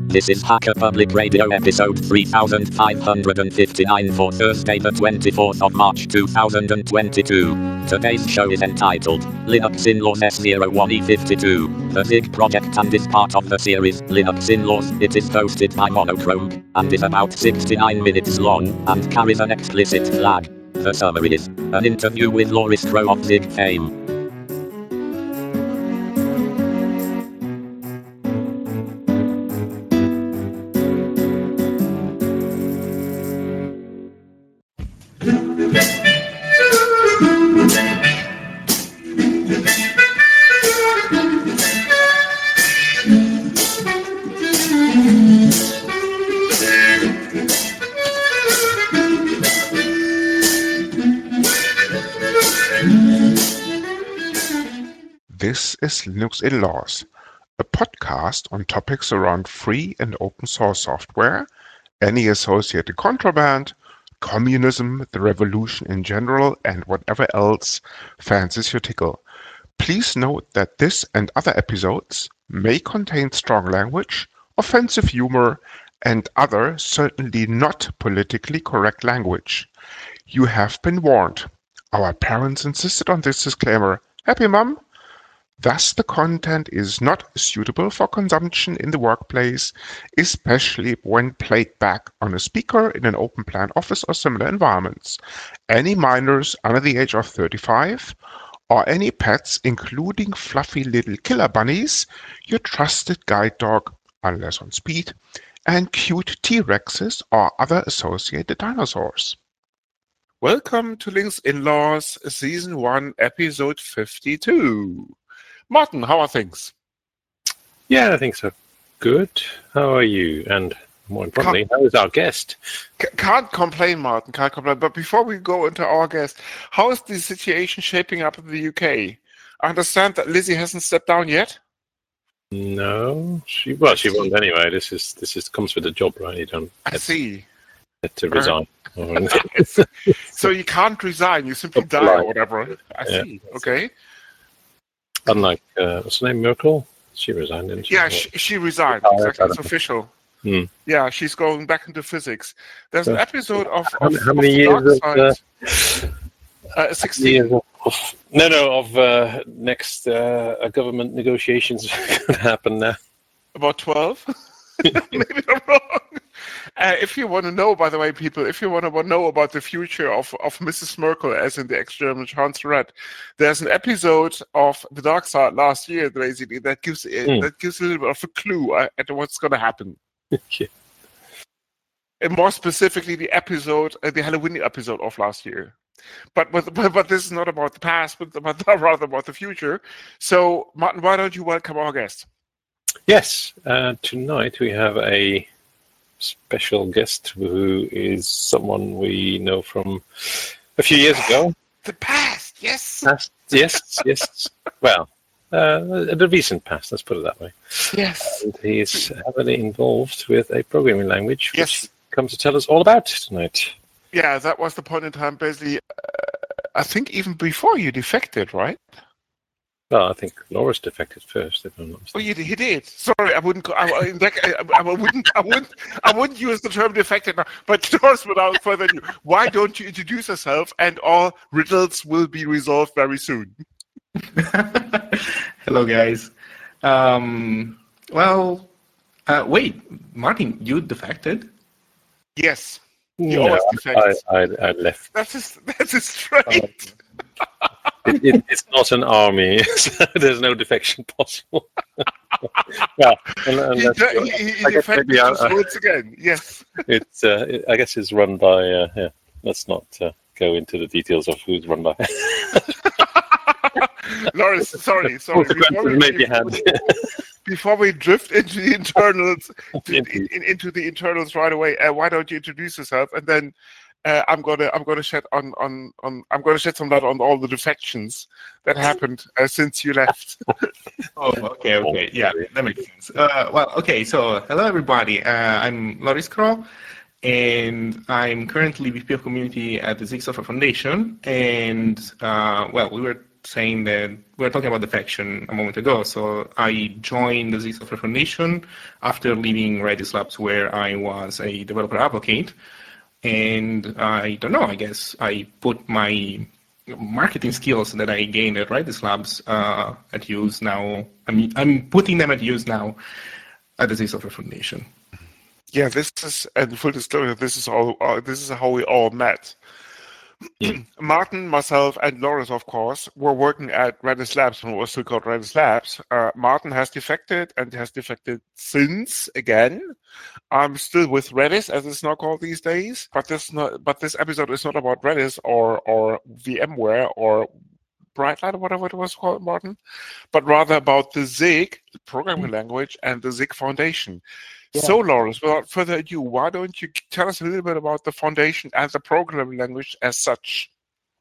This is Hacker Public Radio episode 3559 for Thursday the 24th of March 2022. Today's show is entitled Linux In-Laws S01E52, the Zig project, and is part of the series Linux In-Laws. It is hosted by Monochrome, and is about 69 minutes long, and carries an explicit flag. The summary is an interview with Loris Crow of Zig fame. This is Linux In-Laws, a podcast on topics around free and open source software, any associated contraband, communism, the revolution in general, and whatever else fancies your tickle. Please note that this and other episodes may contain strong language, offensive humor, and other certainly not politically correct language. You have been warned. Our parents insisted on this disclaimer. Happy Mum? Thus, the content is not suitable for consumption in the workplace, especially when played back on a speaker in an open plan office or similar environments. Any minors under the age of 35, or any pets, including fluffy little killer bunnies, your trusted guide dog, unless on speed, and cute T-Rexes or other associated dinosaurs. Welcome to Linux In-Laws, Season 1, Episode 52. Martin, how are things? Yeah, I think so. Good. How are you? And more importantly, how is our guest? Can't complain, Martin, can't complain. But before we go into our guest, how is the situation shaping up in the UK? I understand that Lizzie hasn't stepped down yet? No, she won't anyway. This is comes with the job, right? You don't get to resign. So you can't resign, you simply die or whatever. I see. Okay. Unlike, what's her name, Merkel? She resigned, didn't she? Yeah, she resigned. Exactly, it's official. Yeah, she's going back into physics. There's an episode of how many years of 16. Of next government negotiations going to happen now. About 12? Maybe I'm wrong. If you want to know, by the way, people, if you want to know about the future of Mrs. Merkel, as in the ex-German Chancellorette, there's an episode of The Dark Side last year, basically, that gives a little bit of a clue at what's going to happen. Okay. And more specifically, the Halloween episode of last year. But this is not about the past, but rather about the future. So, Martin, why don't you welcome our guest? Yes, tonight we have a special guest who is someone we know from a few years ago. The past, yes. Yes. Well, the recent past, let's put it that way. Yes. And he's heavily involved with a programming language, which yes. he comes to tell us all about tonight. Yeah, that was the point in time, basically, I think even before you defected, right? Well, I think Loris defected first, if I'm not mistaken. Oh, he did. Sorry, I wouldn't use the term defected now. But Loris, without further ado, why don't you introduce yourself, and all riddles will be resolved very soon. Hello, guys. Wait, Martin, you defected? Yes. You always defected. I left. That is straight. It's not an army, so there's no defection possible. Yeah, he defected once again. Yes. It's. I guess it's run by. Let's not go into the details of who's run by. Loris, sorry. Before we drift into the internals, into the internals right away, why don't you introduce yourself, and then I'm gonna shed some light on all the defections that happened since you left. Oh, okay, yeah, that makes sense. So hello everybody. I'm Loris Crow, and I'm currently VP of Community at the Zig Software Foundation. And we were saying that we were talking about defection a moment ago. So I joined the Zig Software Foundation after leaving Redis Labs, where I was a developer advocate. And I don't know, I guess I put my marketing skills that I gained at Redis Labs at use now. I'm putting them at use now at the Zig Software Foundation. Yeah, this is, and full disclosure, this is how we all met. Martin, myself, and Loris, of course, were working at Redis Labs when it was still called Redis Labs. Martin has defected and has defected since again. I'm still with Redis, as it's now called these days. But this episode is not about Redis or VMware or Brightlight or whatever it was called, Martin, but rather about the Zig programming language and the Zig Foundation. Yeah. So, Loris, without further ado, why don't you tell us a little bit about the foundation and the programming language as such?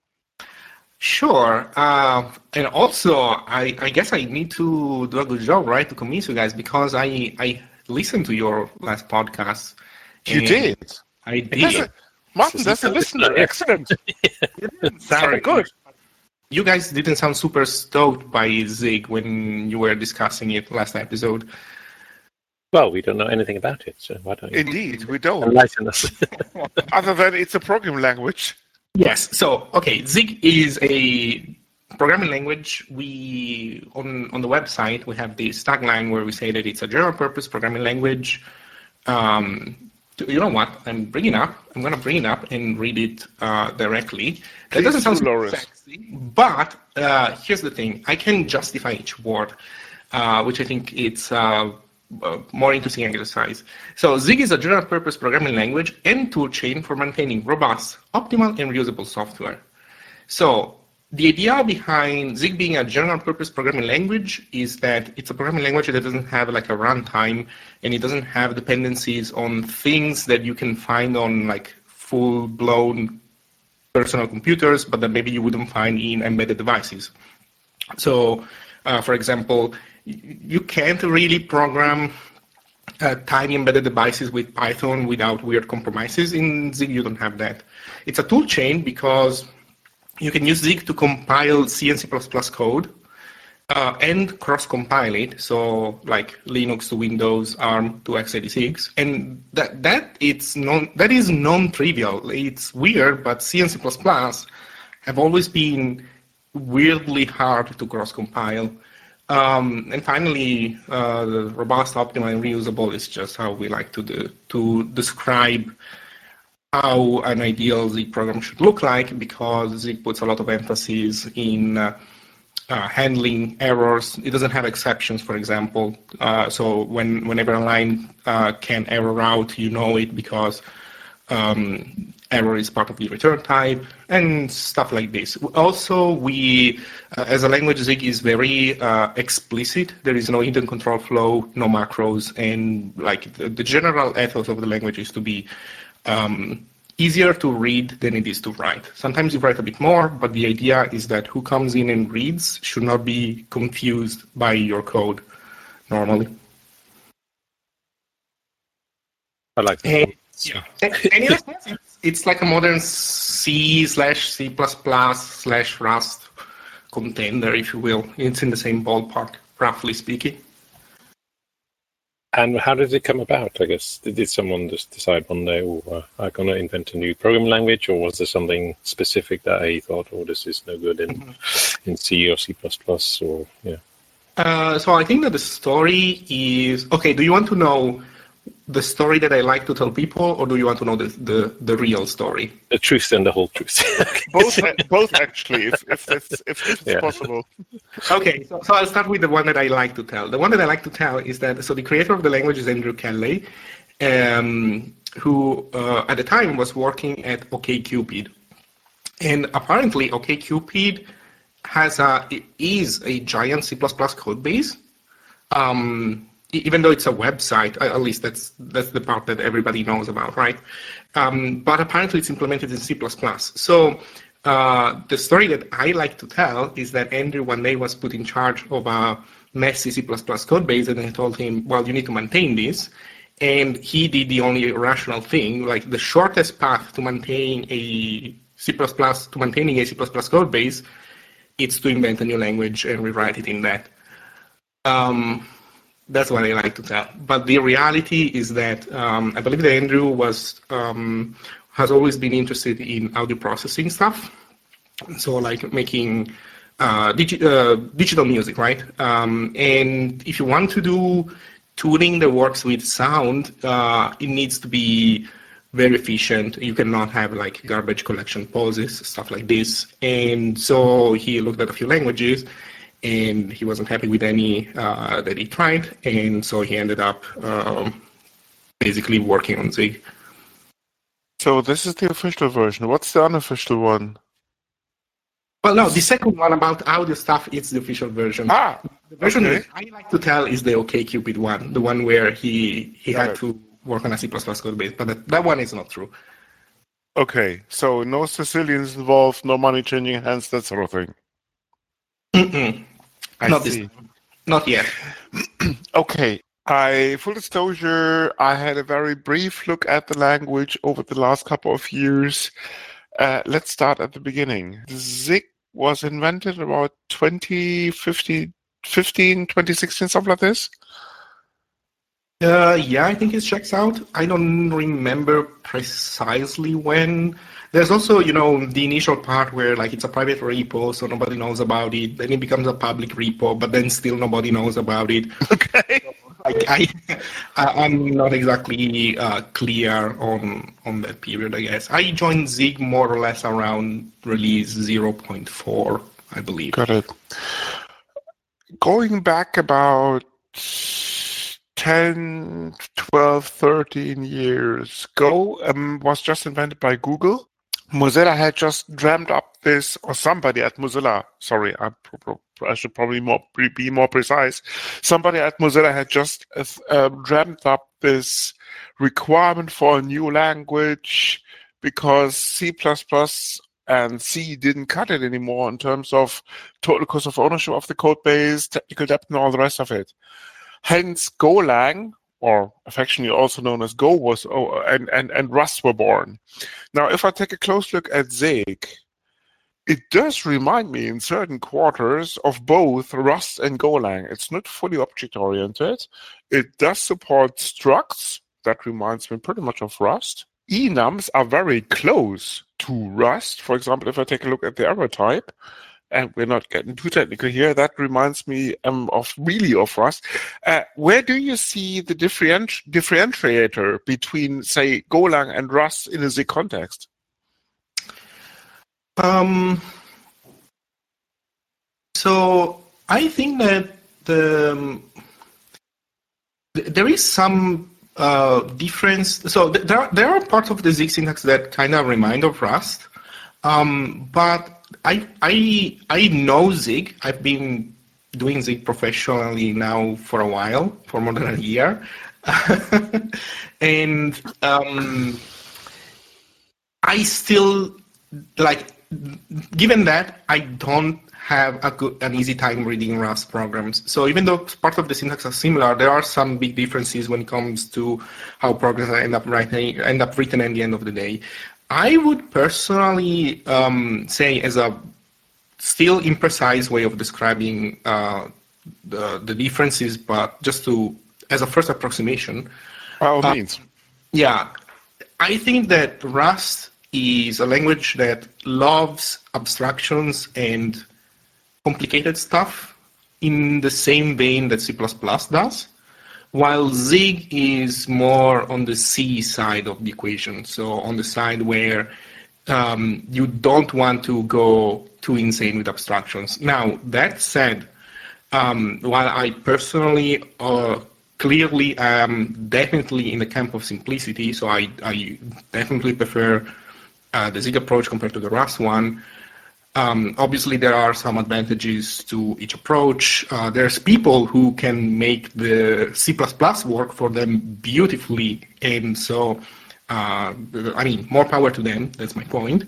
Sure. And also, I guess I need to do a good job, right, to convince you guys, because I listened to your last podcast. You did? I did. Martin, that's a listener. Excellent. Very good. You guys didn't sound super stoked by Zig when you were discussing it last episode. Well, we don't know anything about it, so why don't you? Indeed, we don't. Enlighten us. Other than it's a programming language. Yes. So, okay, Zig is a programming language. We on the website we have this tagline where we say that it's a general-purpose programming language. You know what? I'm going to bring it up and read it directly. That doesn't sound super sexy, but here's the thing: I can justify each word, which I think it's more interesting exercise. So Zig is a general-purpose programming language and toolchain for maintaining robust, optimal, and reusable software. So the idea behind Zig being a general-purpose programming language is that it's a programming language that doesn't have like a runtime, and it doesn't have dependencies on things that you can find on like full-blown personal computers, but that maybe you wouldn't find in embedded devices. So, for example, you can't really program tiny embedded devices with Python without weird compromises. In Zig, you don't have that. It's a tool chain because you can use Zig to compile C and C++ code and cross-compile it. So like Linux to Windows, ARM to x86. And that is non-trivial. It's weird, but C and C++ have always been weirdly hard to cross-compile. And finally, the robust, optimal, and reusable is just how we like to describe how an ideal Zig program should look like, because Zig puts a lot of emphasis in handling errors. It doesn't have exceptions, for example. So whenever a line can error out, you know it because error is part of the return type and stuff like this. Also, we, as a language, Zig is very explicit. There is no hidden control flow, no macros, and like the general ethos of the language is to be easier to read than it is to write. Sometimes you write a bit more, but the idea is that who comes in and reads should not be confused by your code normally. I like that. Yeah. And it's like a modern C/C++/Rust contender, if you will. It's in the same ballpark, roughly speaking. And how did it come about? I guess did someone just decide one day, I'm going to invent a new programming language, or was there something specific that he thought, this is no good in C or C++, or yeah? So I think that the story is okay. Do you want to know the story that I like to tell people, or do you want to know the real story? The truth and the whole truth. both actually, if it's possible. Okay, so I'll start with the one that I like to tell. The one that I like to tell is that, so the creator of the language is Andrew Kelley, who at the time was working at OkCupid. And apparently OkCupid is a giant C++ code base. Even though it's a website, at least that's the part that everybody knows about, right? But apparently it's implemented in C++. So the story that I like to tell is that Andrew one day was put in charge of a messy C++ code base, and I told him, well, you need to maintain this. And he did the only rational thing, like the shortest path to maintaining a C++ code base it's to invent a new language and rewrite it in that. That's what I like to tell. But the reality is that I believe that Andrew has always been interested in audio processing stuff. So like making digital music, right? And if you want to do tuning that works with sound, it needs to be very efficient. You cannot have like garbage collection pauses, stuff like this. And so he looked at a few languages, and he wasn't happy with any that he tried, and so he ended up basically working on Zig. So this is the official version. What's the unofficial one? Well, no, the second one about audio stuff is the official version. Ah, the version okay. that I like to tell is the OkCupid one, the one where he had to work on a C++ code base, but that one is not true. Okay, so no Sicilians involved, no money changing hands, that sort of thing. Not this time. Not yet. Okay. Full disclosure, I had a very brief look at the language over the last couple of years. Let's start at the beginning. Zig was invented about 2015, 2016, something like this? Yeah, I think it checks out. I don't remember precisely when. There's also, the initial part where like it's a private repo, so nobody knows about it. Then it becomes a public repo, but then still nobody knows about it. Okay. I'm not exactly clear on that period, I guess. I joined Zig more or less around release 0.4, I believe. Got it. Going back about 10, 12, 13 years, Go was just invented by Google. Mozilla had just dreamt up this, or somebody at Mozilla, sorry, I should probably be more precise. Somebody at Mozilla had just dreamt up this requirement for a new language because C++ and C didn't cut it anymore in terms of total cost of ownership of the code base, technical depth, and all the rest of it. Hence, Golang, or affectionately also known as Go, was and Rust were born. Now, if I take a close look at Zig, it does remind me in certain quarters of both Rust and Golang. It's not fully object-oriented. It does support structs. That reminds me pretty much of Rust. Enums are very close to Rust. For example, if I take a look at the error type, and we're not getting too technical here, that reminds me of Rust. Where do you see the differentiator between, say, Golang and Rust in a Zig context? So I think that there is some difference. So there are parts of the Zig syntax that kind of remind of Rust, but I know Zig. I've been doing Zig professionally now for a while, for more than a year, and I still like. Given that, I don't have an easy time reading Rust programs. So even though part of the syntax are similar, there are some big differences when it comes to how programs end up written at the end of the day. I would personally say, as a still imprecise way of describing the differences, but just as a first approximation. By all means. Yeah, I think that Rust is a language that loves abstractions and complicated stuff in the same vein that C++ does, while Zig is more on the C side of the equation, so on the side where you don't want to go too insane with abstractions. Now, that said, while I personally clearly am definitely in the camp of simplicity, so I definitely prefer the Zig approach compared to the Rust one. Obviously, there are some advantages to each approach. There's people who can make the C++ work for them beautifully, and so, more power to them. That's my point.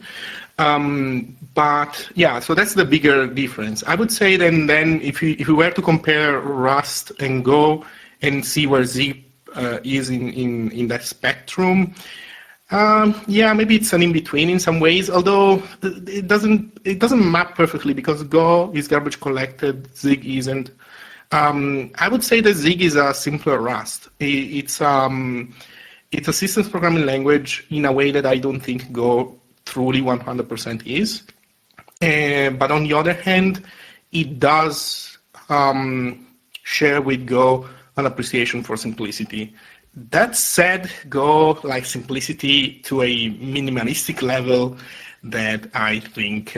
But yeah, so that's the bigger difference. I would say then if we were to compare Rust and Go and see where Zig is in that spectrum, Yeah, maybe it's an in-between in some ways, although it doesn't map perfectly because Go is garbage collected, Zig isn't. I would say that Zig is a simpler Rust. It's a systems programming language in a way that I don't think Go truly 100% is. But on the other hand, it does share with Go an appreciation for simplicity. That said, Go likes simplicity to a minimalistic level that I think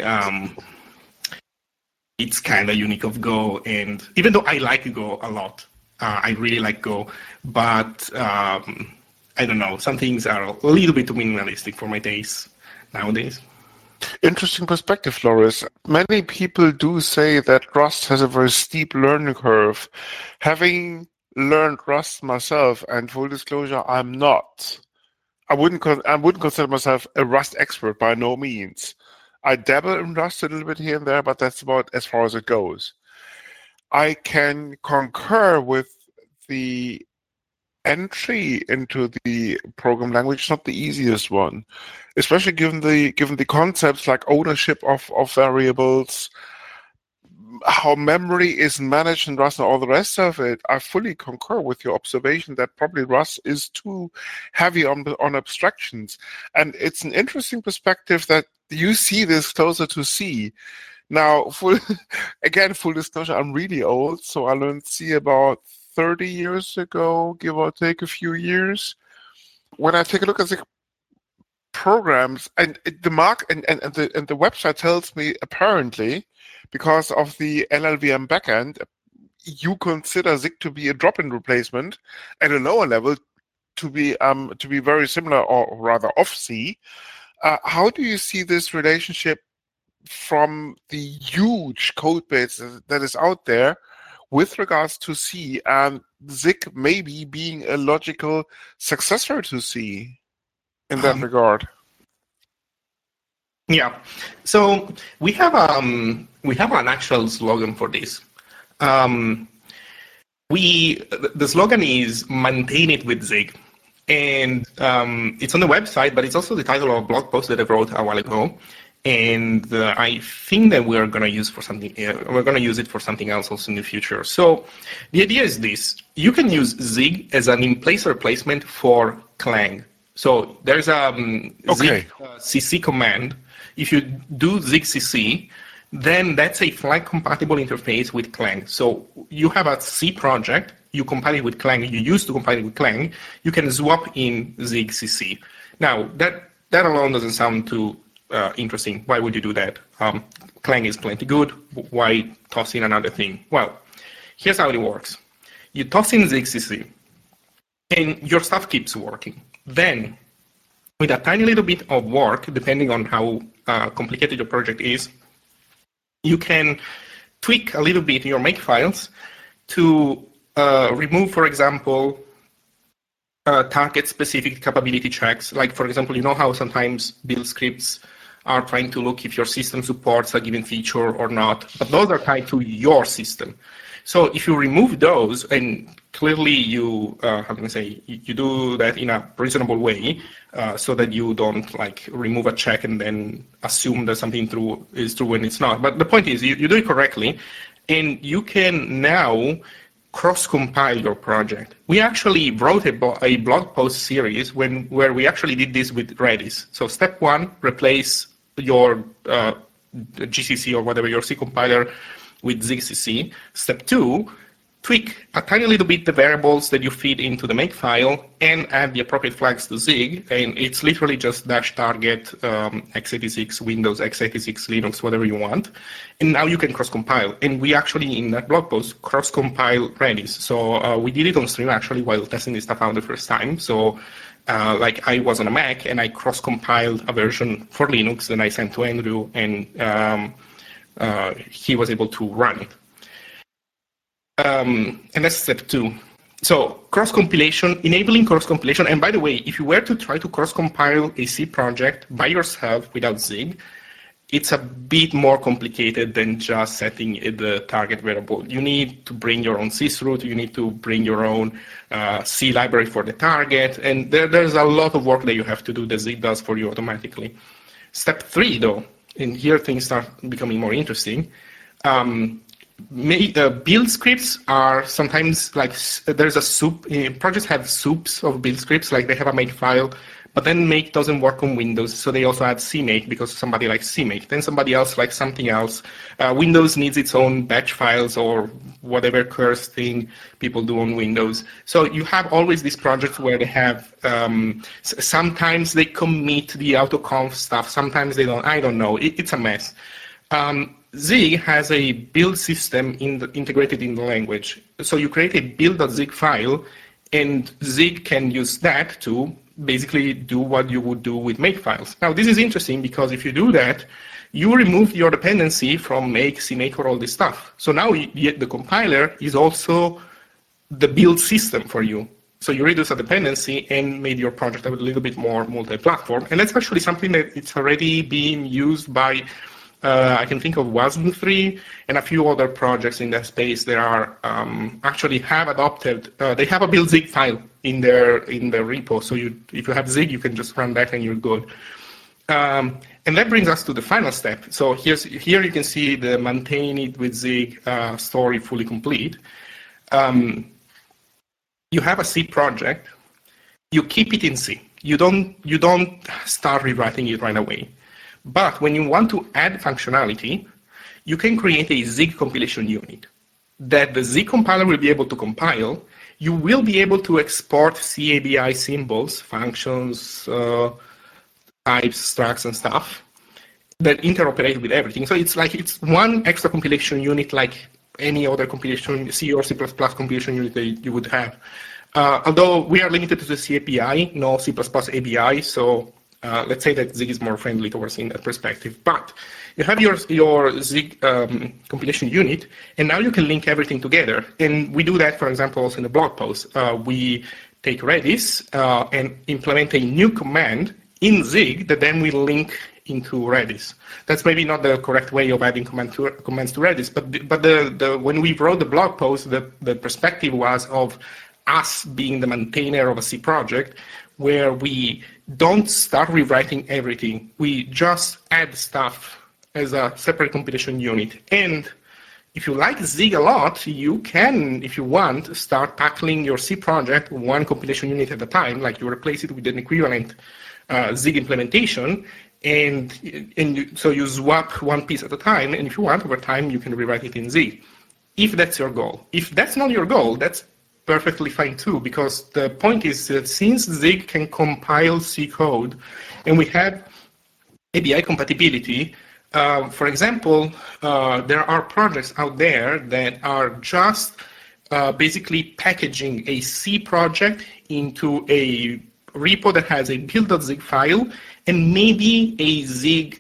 it's kind of unique of Go. And even though I like Go a lot, I really like Go, but I don't know, some things are a little bit too minimalistic for my taste nowadays. Interesting perspective, Loris. Many people do say that Rust has a very steep learning curve. Having learned Rust myself, and full disclosure, I'm not. I wouldn't consider myself a Rust expert by no means. I dabble in Rust a little bit here and there, but that's about as far as it goes. I can concur with the entry into the program language, not the easiest one, especially given the concepts like ownership of variables, how memory is managed in Rust and all the rest of it. I fully concur with your observation that probably Rust is too heavy on abstractions. And it's an interesting perspective that you see this closer to C. Now, full disclosure, I'm really old, so I learned C about 30 years ago, give or take a few years. When I take a look at the programs, and the website tells me apparently, because of the LLVM backend, you consider Zig to be a drop-in replacement at a lower level to be very similar or rather off C. How do you see this relationship from the huge code base that is out there with regards to C, and Zig maybe being a logical successor to C in that regard? Yeah, so we have an actual slogan for this. The slogan is "Maintain it with Zig," and it's on the website, but it's also the title of a blog post that I wrote a while ago. And I think that we're going to use it for something else also in the future. So the idea is this: you can use Zig as an in-place replacement for Clang. So there's a Zig CC command. If you do Zig CC, then that's a flag-compatible interface with Clang. So you have a C project, you compile it with Clang, you used to compile it with Clang, you can swap in Zig CC. Now, that alone doesn't sound too interesting. Why would you do that? Clang is plenty good. Why toss in another thing? Well, here's how it works. You toss in Zig CC, and your stuff keeps working. Then, with a tiny little bit of work, depending on how complicated your project is, you can tweak a little bit your makefiles to remove, for example, target-specific capability checks. Like, for example, you know how sometimes build scripts are trying to look if your system supports a given feature or not, but those are tied to your system. So if you remove those, and clearly you, you do that in a reasonable way, so that you don't like remove a check and then assume that something is true when it's not. But the point is, you do it correctly, and you can now cross-compile your project. We actually wrote a blog post series where we actually did this with Redis. So step one, replace your GCC or whatever, your C compiler with Zig CC. Step two, tweak a tiny little bit the variables that you feed into the makefile and add the appropriate flags to Zig. And it's literally just -target x86 Windows, x86 Linux, whatever you want. And now you can cross-compile. And we actually, in that blog post, cross-compile Redis. So we did it on stream actually while testing this stuff out the first time. So like I was on a Mac and I cross-compiled a version for Linux and I sent to Andrew, and he was able to run it. And that's step two. So cross-compilation, enabling cross-compilation. And by the way, if you were to try to cross-compile a C project by yourself without Zig, it's a bit more complicated than just setting the target variable. You need to bring your own sysroot, you need to bring your own C library for the target, and there's a lot of work that you have to do that Zig does for you automatically. Step 3, though, and here things start becoming more interesting. Build scripts are sometimes like, there's a soup, projects have soups of build scripts, like they have a make file, but then make doesn't work on Windows, so they also add CMake because somebody likes CMake. Then somebody else likes something else. Windows needs its own batch files or whatever curse thing people do on Windows. So you have always these projects where they have, sometimes they commit the autoconf stuff, sometimes they don't, I don't know, it's a mess. Zig has a build system integrated in the language. So you create a build.zig file, and Zig can use that to basically do what you would do with make files. Now, this is interesting because if you do that, you remove your dependency from make, CMake, or all this stuff. So now the compiler is also the build system for you. So you reduce a dependency and made your project a little bit more multi-platform. And that's actually something that it's already being used by, I can think of Wasm3 and a few other projects in that space that are actually have adopted. They have a build Zig file in their repo. So if you have Zig, you can just run that and you're good. And that brings us to the final step. So here you can see the maintain it with Zig story fully complete. You have a C project. You keep it in C. You don't start rewriting it right away. But when you want to add functionality, you can create a Zig compilation unit that the Zig compiler will be able to compile. You will be able to export CABI symbols, functions, types, structs, and stuff that interoperate with everything. So it's one extra compilation unit like any other compilation, C or C++ compilation unit that you would have. Although we are limited to the C API, no C++ ABI, so let's say that Zig is more friendly towards in that perspective. But you have your Zig compilation unit, and now you can link everything together. And we do that, for example, also in the blog post. We take Redis and implement a new command in Zig that then we link into Redis. That's maybe not the correct way of adding commands to Redis, but when we wrote the blog post, the perspective was of us being the maintainer of a C project, where we don't start rewriting everything. We just add stuff as a separate compilation unit. And if you like Zig a lot, you can, if you want, start tackling your C project one compilation unit at a time, like you replace it with an equivalent Zig implementation, so you swap one piece at a time, and if you want, over time, you can rewrite it in Zig, if that's your goal. If that's not your goal, that's perfectly fine too, because the point is that since Zig can compile C code, and we have ABI compatibility, for example, there are projects out there that are just basically packaging a C project into a repo that has a build.zig file and maybe a Zig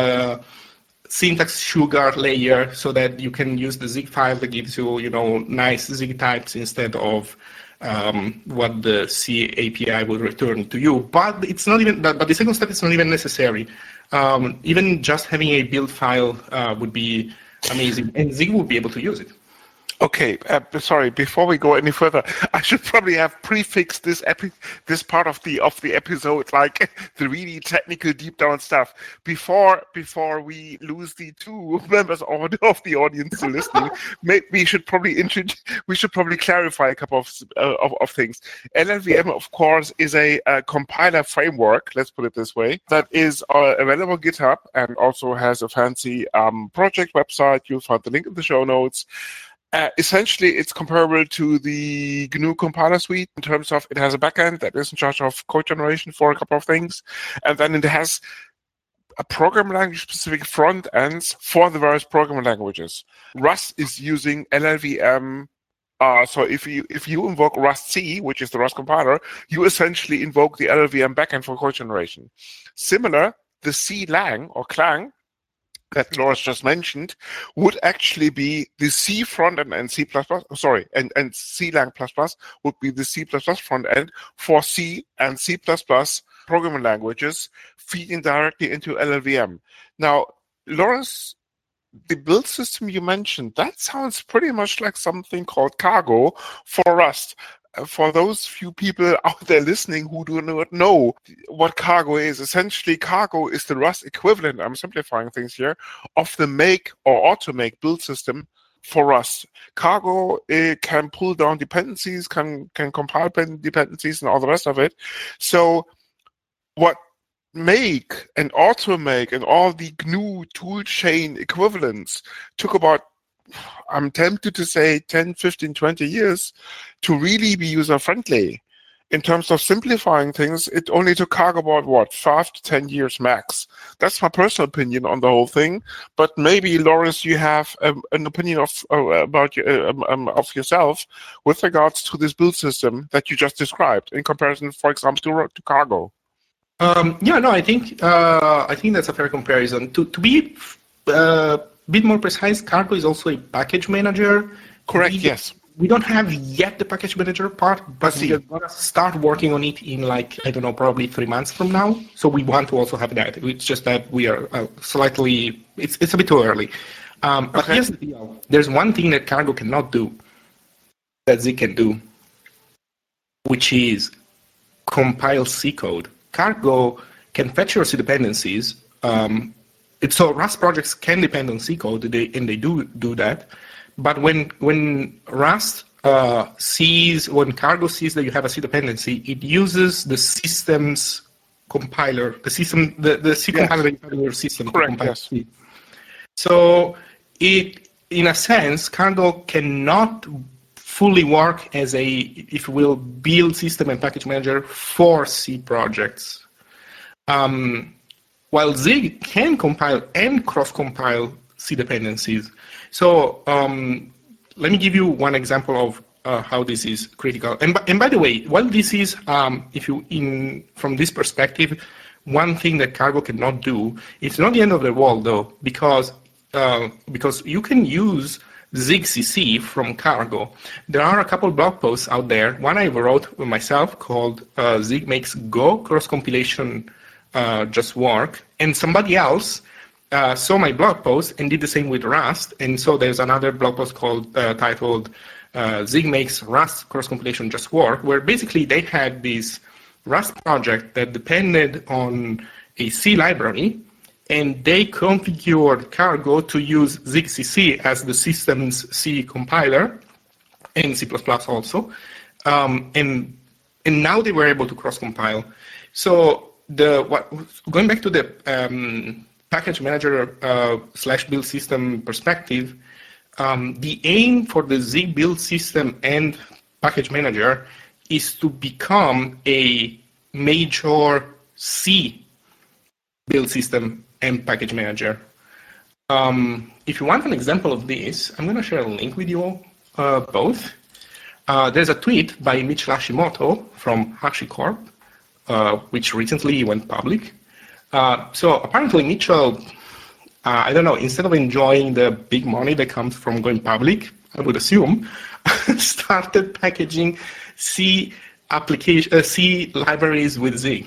syntax sugar layer, so that you can use the Zig file that gives you, nice Zig types instead of what the C API will return to you. But it's not even. But the second step is not even necessary. Even just having a build file would be amazing, and Zig will be able to use it. Okay, sorry. Before we go any further, I should probably have prefixed this part of the episode, like the really technical deep down stuff. Before we lose the two members of the audience to listening, we should probably clarify a couple of things. LLVM, of course, is a compiler framework. Let's put it this way. That is available on GitHub and also has a fancy project website. You'll find the link in the show notes. Essentially, it's comparable to the GNU compiler suite in terms of it has a backend that is in charge of code generation for a couple of things, and then it has a programming language-specific front ends for the various programming languages. Rust is using LLVM. So if you invoke Rust-C, which is the Rust compiler, you essentially invoke the LLVM backend for code generation. Similar, the C-lang or Clang that Loris just mentioned would actually be the C front end and C++, and C-lang++ would be the C++ front end for C and C++ programming languages feeding directly into LLVM. Now, Lawrence, the build system you mentioned, that sounds pretty much like something called Cargo for Rust. For those few people out there listening who do not know what Cargo is, essentially Cargo is the Rust equivalent, I'm simplifying things here, of the make or automake build system for Rust. Cargo can pull down dependencies, can compile dependencies and all the rest of it. So what make and automake and all the GNU toolchain equivalents took about, I'm tempted to say 10, 15, 20 years to really be user-friendly. In terms of simplifying things, it only took Cargo about, 5 to 10 years max. That's my personal opinion on the whole thing. But maybe, Lawrence, you have an opinion of yourself with regards to this build system that you just described in comparison, for example, to Cargo. I think that's a fair comparison. To be bit more precise, Cargo is also a package manager. Correct, yes. We don't have yet the package manager part, but we're going to start working on it in probably 3 months from now. So we want to also have that. It's just that we are slightly, it's a bit too early. But here's the deal. There's one thing that Cargo cannot do that Zig can do, which is compile C code. Cargo can fetch your C dependencies. So Rust projects can depend on C code, and they do that. But when Rust when Cargo sees that you have a C dependency, it uses the system's compiler, the C compiler that you have in your system. Correct, yes. C. So in a sense, Cargo cannot fully work as a, if you will, build system and package manager for C projects. While Zig can compile and cross-compile C dependencies. So let me give you one example of how this is critical. And by the way, while this is, from this perspective, one thing that Cargo cannot do, it's not the end of the world though, because you can use ZigCC from Cargo. There are a couple blog posts out there. One I wrote myself called Zig Makes Go Cross-Compilation Just Work, and somebody else saw my blog post and did the same with Rust. And so there's another blog post titled Zig Makes Rust Cross-Compilation Just Work, where basically they had this Rust project that depended on a C library, and they configured Cargo to use ZigCC as the system's C compiler, and C++ also. And now they were able to cross-compile. So going back to the package manager / build system perspective, the aim for the Zig build system and package manager is to become a major C build system and package manager. If you want an example of this, I'm going to share a link with you both. There's a tweet by Mitch Hashimoto from HashiCorp, which recently went public. So apparently Mitchell, I don't know, instead of enjoying the big money that comes from going public, I would assume, started packaging C libraries with Zig.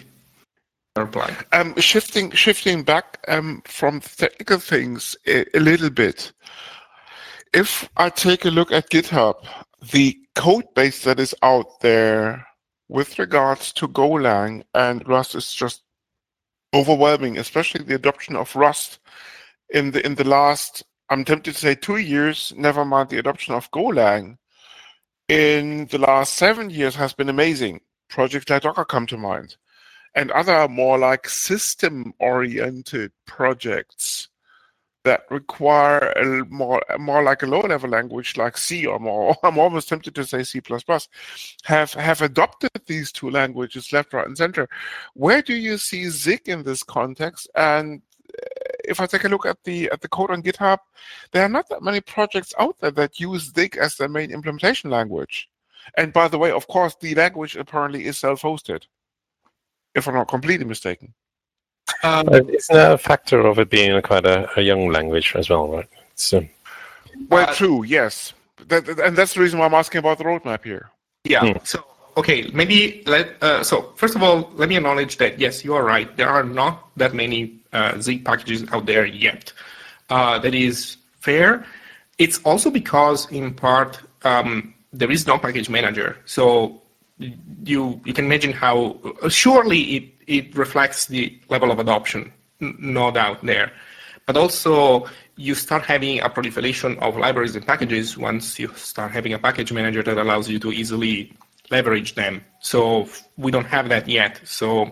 Shifting back from technical things a little bit. If I take a look at GitHub, the code base that is out there with regards to Golang and Rust is just overwhelming, especially the adoption of Rust in the last, I'm tempted to say 2 years, never mind the adoption of Golang. In the last 7 years has been amazing. Projects like Docker come to mind. And other more like system-oriented projects that require more like a low-level language like C or more. I'm almost tempted to say C++. Have adopted these two languages left, right, and center. Where do you see Zig in this context? And if I take a look at the code on GitHub, there are not that many projects out there that use Zig as their main implementation language. And by the way, of course, the language apparently is self-hosted, if I'm not completely mistaken. Isn't that a factor of it being quite a young language as well, right? Well, true, yes. And that's the reason why I'm asking about the roadmap here. Yeah, so, okay, maybe, so first of all, let me acknowledge that, yes, you are right. There are not that many Zig packages out there yet. That is fair. It's also because, in part, there is no package manager. So you can imagine how surely it reflects the level of adoption, no doubt there. But also, you start having a proliferation of libraries and packages once you start having a package manager that allows you to easily leverage them. So we don't have that yet. So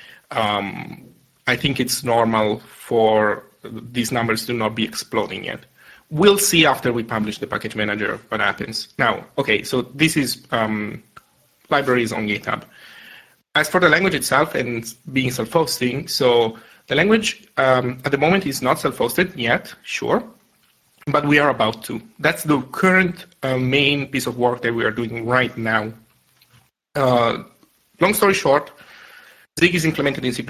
I think it's normal for these numbers to not be exploding yet. We'll see after we publish the package manager what happens. Now, okay, so this is libraries on GitHub. As for the language itself and being self-hosting, so the language at the moment is not self-hosted yet, sure, but we are about to. That's the current main piece of work that we are doing right now. Long story short, Zig is implemented in C++,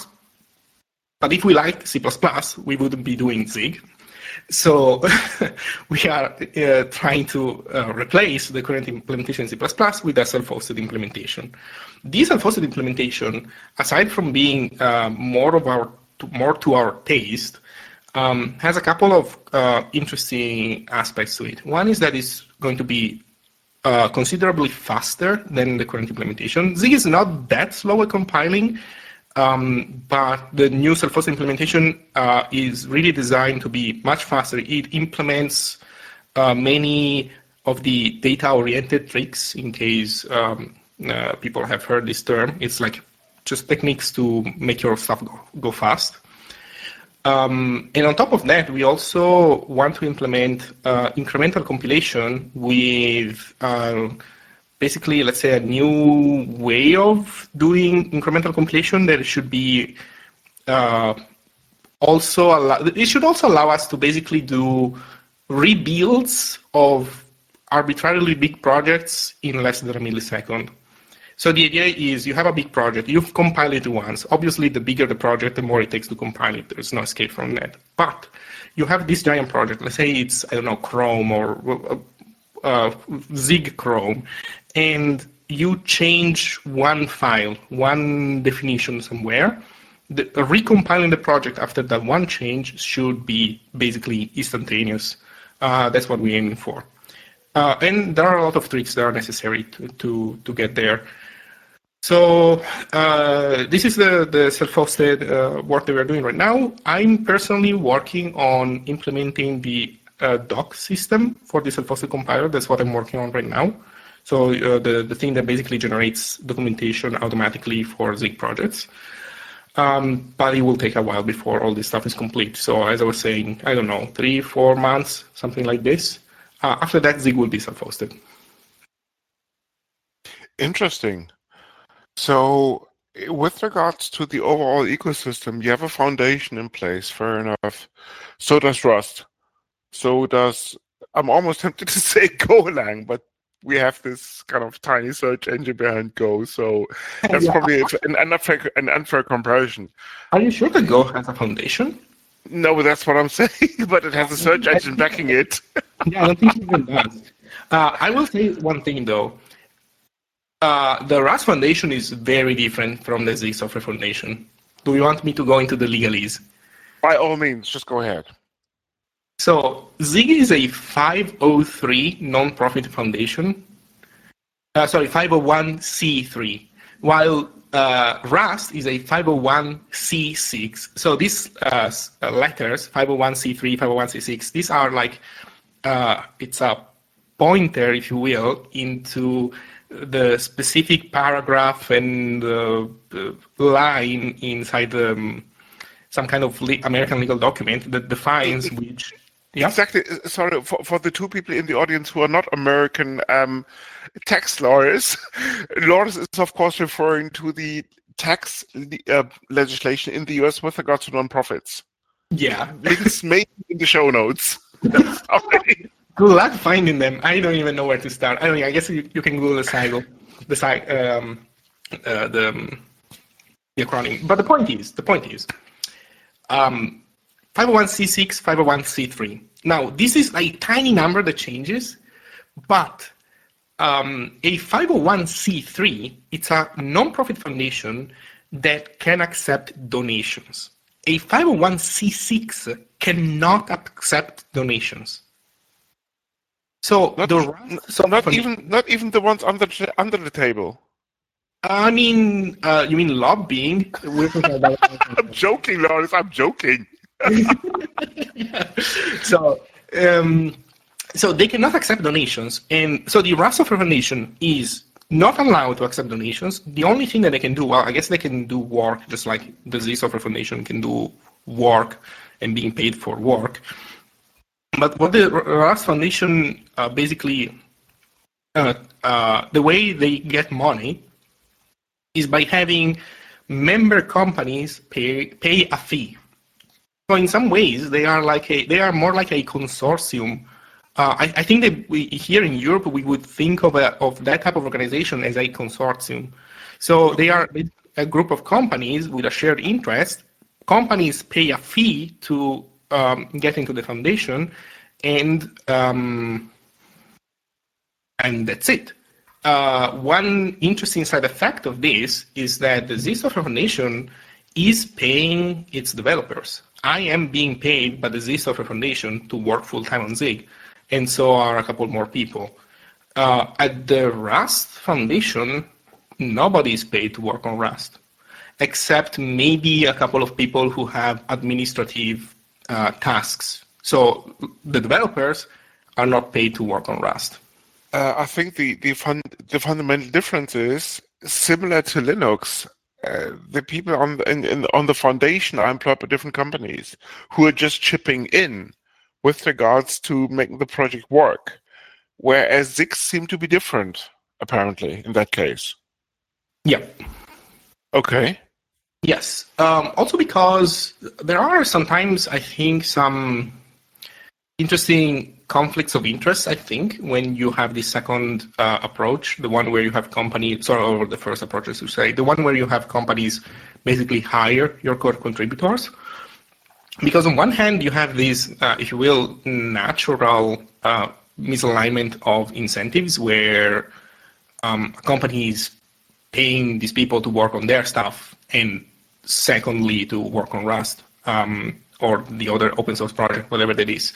but if we liked C++, we wouldn't be doing Zig. So we are trying to replace the current implementation in C++ with a self-hosted implementation. This self-hosted implementation, aside from being more to our taste, has a couple of interesting aspects to it. One is that it's going to be considerably faster than the current implementation. Zig is not that slow at compiling, but the new self-hosted implementation is really designed to be much faster. It implements many of the data-oriented tricks, in case people have heard this term. It's like just techniques to make your stuff go fast. And on top of that, we also want to implement incremental compilation with basically, let's say, a new way of doing incremental compilation that should be it should also allow us to basically do rebuilds of arbitrarily big projects in less than a millisecond. So the idea is you have a big project, you've compiled it once. Obviously, the bigger the project, the more it takes to compile it. There's no escape from that. But you have this giant project. Let's say it's, I don't know, Chrome or Zig Chrome, and you change one file, one definition somewhere. Recompiling the project after that one change should be basically instantaneous. That's what we're aiming for. And there are a lot of tricks that are necessary to get there. So this is the self-hosted work that we're doing right now. I'm personally working on implementing the doc system for the self-hosted compiler. That's what I'm working on right now. So the thing that basically generates documentation automatically for Zig projects. But it will take a while before all this stuff is complete. So as I was saying, I don't know, 3-4 months, something like this. After that, Zig will be self-hosted. Interesting. So with regards to the overall ecosystem, you have a foundation in place, fair enough. So does Rust. So does, I'm almost tempted to say Golang, but we have this kind of tiny search engine behind Go, so that's probably an unfair comparison. Are you sure that Go has a foundation? No, that's what I'm saying, but it has a search engine backing it. Yeah, I don't think it even does. I will say one thing, though. The Rust Foundation is very different from the Zig Software Foundation. Do you want me to go into the legalese? By all means, just go ahead. So Zig is a 503 non-profit foundation. 501c3, while Rust is a 501c6. So these letters, 501c3, 501c6, these are like, it's a pointer, if you will, into the specific paragraph and line inside some kind of American legal document that defines which. Yeah. Exactly. Sorry, for the two people in the audience who are not American tax lawyers, lawyers is of course referring to the tax legislation in the US with regard to nonprofits. Yeah. Links made in the show notes. Sorry. Good luck finding them. I don't even know where to start. I mean, I guess you can Google the acronym. But the point is, 501c6, 501c3. Now, this is a tiny number that changes, but a 501c3, it's a non-profit foundation that can accept donations. a 501c6 cannot accept donations. So Not, the not even the ones under the table. I mean, you mean lobbying? I'm joking, Lawrence. I'm joking. So, so they cannot accept donations, and so the Rust Software Foundation is not allowed to accept donations. The only thing that they can do, well, I guess they can do work, just like the Z Software Foundation can do work and being paid for work. But what the Rust Foundation basically, the way they get money is by having member companies pay a fee. So in some ways, they are more like a consortium. I think that here in Europe we would think of that type of organization as a consortium. So they are a group of companies with a shared interest. Companies pay a fee to get into the foundation, and that's it. One interesting side effect of this is that the Z Software Foundation is paying its developers. I am being paid by the Z Software Foundation to work full-time on Zig, and so are a couple more people. At the Rust Foundation, nobody is paid to work on Rust, except maybe a couple of people who have administrative tasks. So the developers are not paid to work on Rust. I think the fundamental difference is similar to Linux. The people on the foundation are employed by different companies who are just chipping in with regards to making the project work, whereas Zig seem to be different, apparently, in that case. Yeah. Okay. Yes. Also because there are sometimes, I think, some interesting conflicts of interest, I think, when you have the second approach, the one where you have companies, or the first approach, as you say, the one where you have companies basically hire your core contributors. Because on one hand, you have this, if you will, natural misalignment of incentives where a company is paying these people to work on their stuff, and secondly, to work on Rust or the other open source project, whatever that is.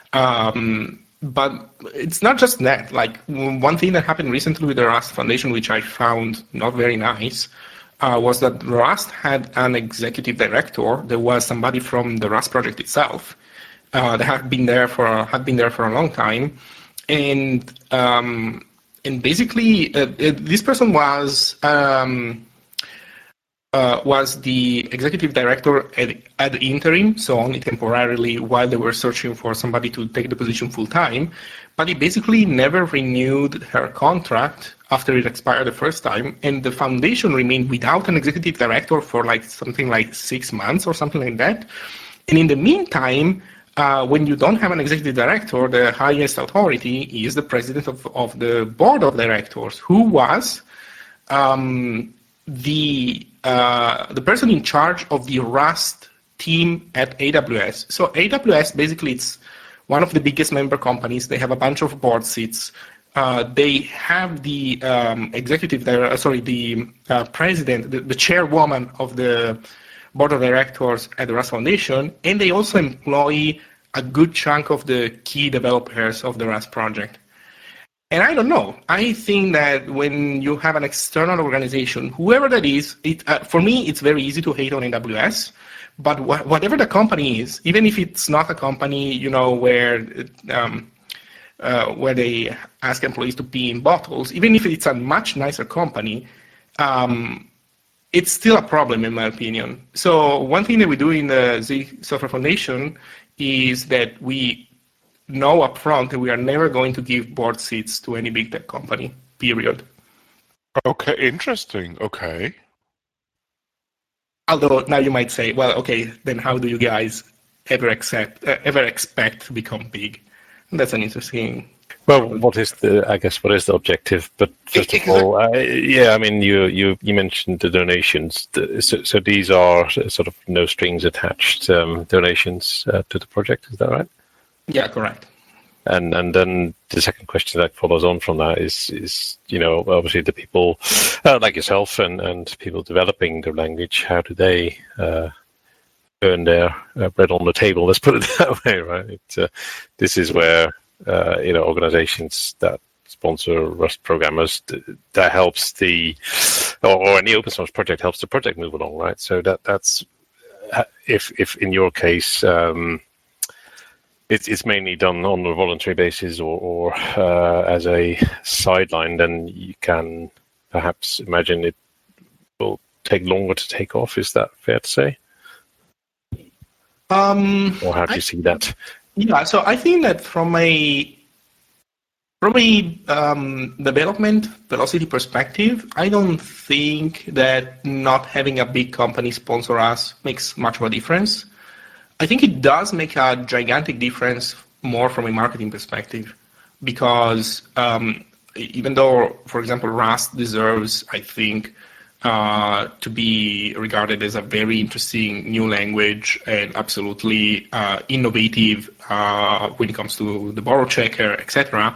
But it's not just that. Like, one thing that happened recently with the Rust Foundation, which I found not very nice, was that Rust had an executive director. There was somebody from the Rust project itself that had been there for a long time, and basically this person was the executive director at the interim, so only temporarily while they were searching for somebody to take the position full time. But he basically never renewed her contract after it expired the first time, and the foundation remained without an executive director for something like 6 months or something like that. And in the meantime, when you don't have an executive director, the highest authority is the president of the board of directors, who was the person in charge of the Rust team at AWS. So AWS, basically, it's one of the biggest member companies. They have a bunch of board seats. They have the president, the chairwoman of the board of directors at the Rust Foundation, and they also employ a good chunk of the key developers of the Rust project. And I don't know. I think that when you have an external organization, whoever that is, for me, it's very easy to hate on AWS. But whatever the company is, even if it's not a company, where they ask employees to pee in bottles, even if it's a much nicer company, it's still a problem, in my opinion. So one thing that we do in the Z Software Foundation is that we know upfront that we are never going to give board seats to any big tech company, period. Okay, interesting. Okay. Although now you might say, well, okay, then how do you guys ever expect to become big? And that's an interesting. Well, what is the objective? But first of all, you mentioned the donations. So these are sort of no strings attached donations to the project. Is that right? Yeah, correct. And then the second question that follows on from that is obviously the people like yourself and people developing the language, how do they earn their bread on the table. Let's put it that way, right? This is where organizations that sponsor Rust programmers, that helps or any open source project helps the project move along, right? So that's if in your case it's mainly done on a voluntary basis or as a sideline, then you can perhaps imagine it will take longer to take off. Is that fair to say? Or how do you see that? Yeah, so I think that from a development velocity perspective, I don't think that not having a big company sponsor us makes much of a difference. I think it does make a gigantic difference more from a marketing perspective, because even though, for example, Rust deserves, I think, to be regarded as a very interesting new language and absolutely innovative when it comes to the borrow checker, etc.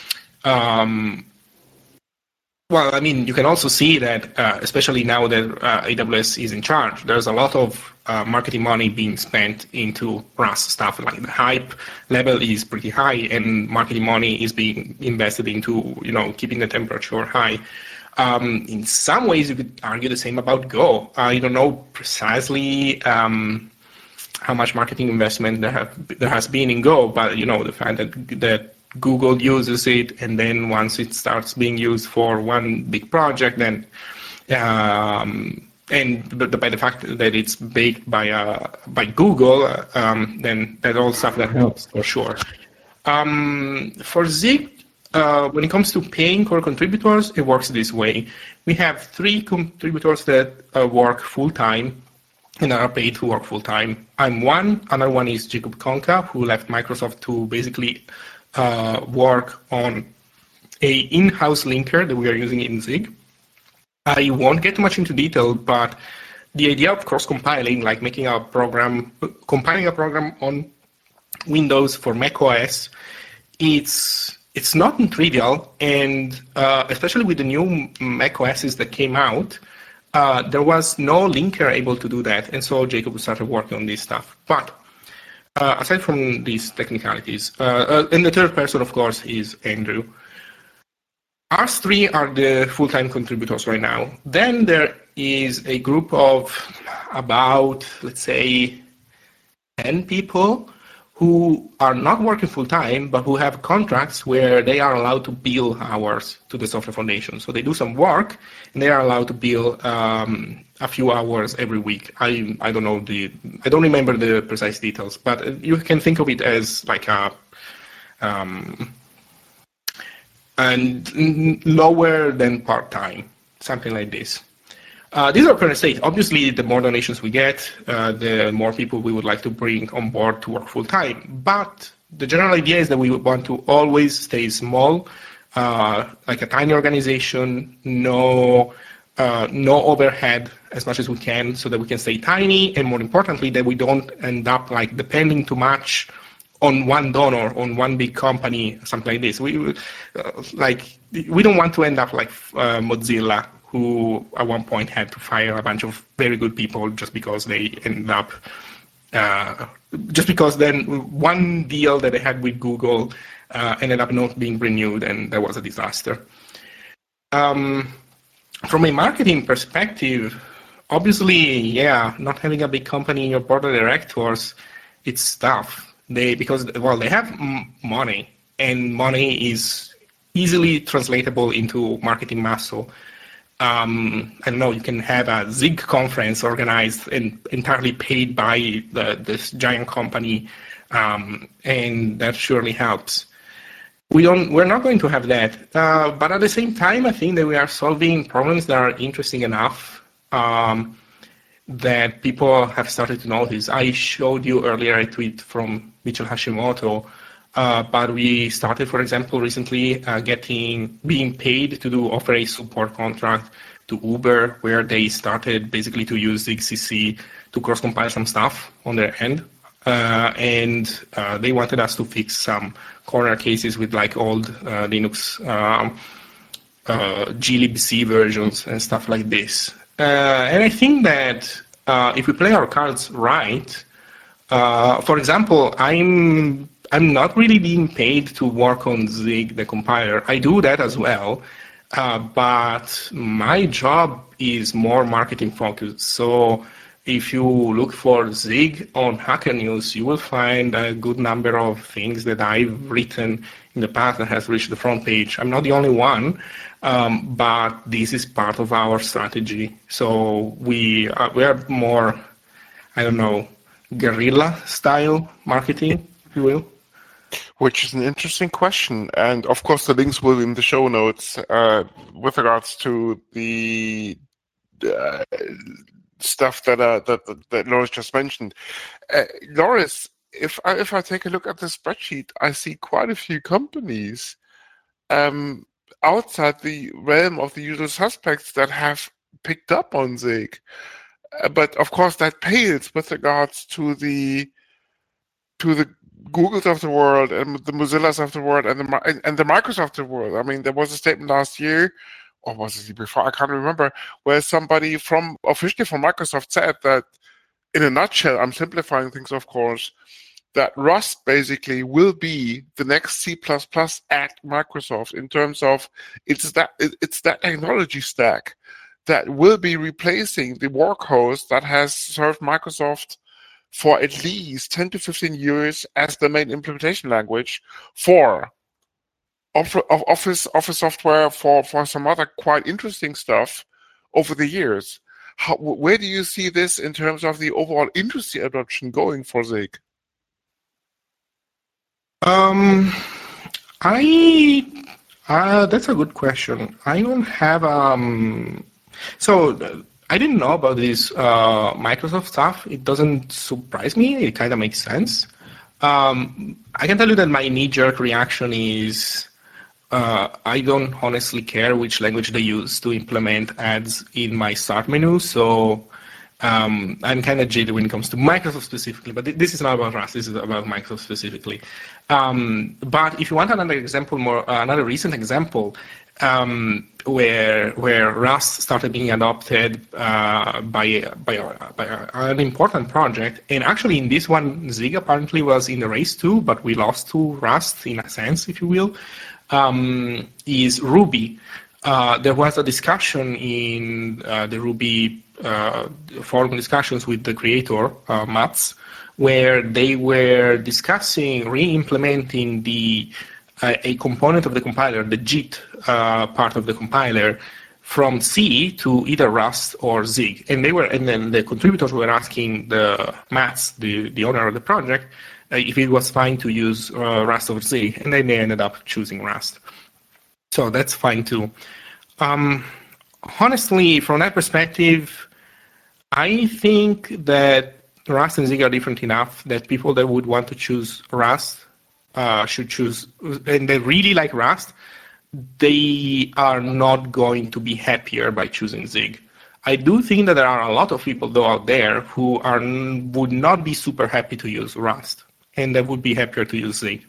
Well, I mean, you can also see that, especially now that AWS is in charge, there's a lot of marketing money being spent into Rust stuff. Like the hype level is pretty high, and marketing money is being invested into, keeping the temperature high. In some ways, you could argue the same about Go. I don't know precisely how much marketing investment there has been in Go, but the fact that Google uses it, and then once it starts being used for one big project, then by the fact that it's baked by Google, then that all stuff that helps for sure. For Zig, when it comes to paying core contributors, it works this way. We have 3 contributors that work full-time and are paid to work full-time. I'm one. Another one is Jacob Konka, who left Microsoft to basically work on a in-house linker that we are using in Zig. I won't get too much into detail, but the idea of cross-compiling, like making a program, compiling a program on Windows for macOS, it's not trivial, and especially with the new macOSs that came out, there was no linker able to do that, and so Jacob started working on this stuff. But aside from these technicalities, and the third person, of course, is Andrew. Us 3 are the full-time contributors right now. Then there is a group of about, let's say, 10 people who are not working full-time, but who have contracts where they are allowed to bill hours to the Software Foundation. So they do some work, and they are allowed to bill a few hours every week. I don't know I don't remember the precise details, but you can think of it as like a and lower than part-time, something like this. These are current state. Obviously, the more donations we get, the more people we would like to bring on board to work full-time. But the general idea is that we want to always stay small, like a tiny organization, no overhead as much as we can, so that we can stay tiny, and more importantly, that we don't end up like depending too much on one donor, on one big company, something like this. We don't want to end up like Mozilla, who at one point had to fire a bunch of very good people just because they ended up, just because then one deal that they had with Google ended up not being renewed, and that was a disaster. From a marketing perspective, obviously, yeah, not having a big company in your board of directors, it's tough. Because they have money, and money is easily translatable into marketing muscle. I don't know, you can have a Zig conference organized and entirely paid by this giant company, and that surely helps. We're not going to have that, but at the same time, I think that we are solving problems that are interesting enough that people have started to notice. I showed you earlier a tweet from Mitchell Hashimoto, but we started, for example, recently being paid to offer a support contract to Uber, where they started basically to use ZigCC to cross-compile some stuff on their end. And they wanted us to fix some corner cases with like old Linux glibc versions and stuff like this. And I think that if we play our cards right, for example, I'm not really being paid to work on Zig, the compiler. I do that as well, but my job is more marketing focused. So if you look for Zig on Hacker News, you will find a good number of things that I've written in the past that has reached the front page. I'm not the only one, but this is part of our strategy. So we are more, I don't know, guerrilla style marketing, if you will. Which is an interesting question, and of course the links will be in the show notes with regards to the stuff that Loris just mentioned. Loris, if I take a look at the spreadsheet, I see quite a few companies outside the realm of the usual suspects that have picked up on Zig, but of course that pales with regards to the Googles of the world and the Mozillas of the world and the Microsoft of the world. I mean, there was a statement last year, or was it before? I can't remember, where somebody officially from Microsoft said that, in a nutshell, I'm simplifying things, of course, that Rust basically will be the next C++ at Microsoft in terms of it's that technology stack that will be replacing the workhorse that has served Microsoft for at least 10 to 15 years as the main implementation language for Office software, for some other quite interesting stuff over the years. Where do you see this in terms of the overall industry adoption going for Zig? That's a good question. I don't have so I didn't know about this Microsoft stuff. It doesn't surprise me. It kind of makes sense. I can tell you that my knee-jerk reaction is I don't honestly care which language they use to implement ads in my start menu. So I'm kind of jaded when it comes to Microsoft specifically. But this is not about Rust. This is about Microsoft specifically. But if you want another example, another recent example, where Rust started being adopted by an important project, and actually in this one, Zig apparently was in the race too, but we lost to Rust in a sense, if you will, is Ruby. There was a discussion in the Ruby forum discussions with the creator, Mats, where they were discussing re-implementing a component of the compiler, the JIT part of the compiler, from C to either Rust or Zig. And then the contributors were asking the Mats, the owner of the project, if it was fine to use Rust over Zig, and then they ended up choosing Rust. So that's fine too. Honestly, from that perspective, I think that Rust and Zig are different enough that people that would want to choose Rust should choose, and they really like Rust, they are not going to be happier by choosing Zig. I do think that there are a lot of people though out there who would not be super happy to use Rust, and they would be happier to use Zig.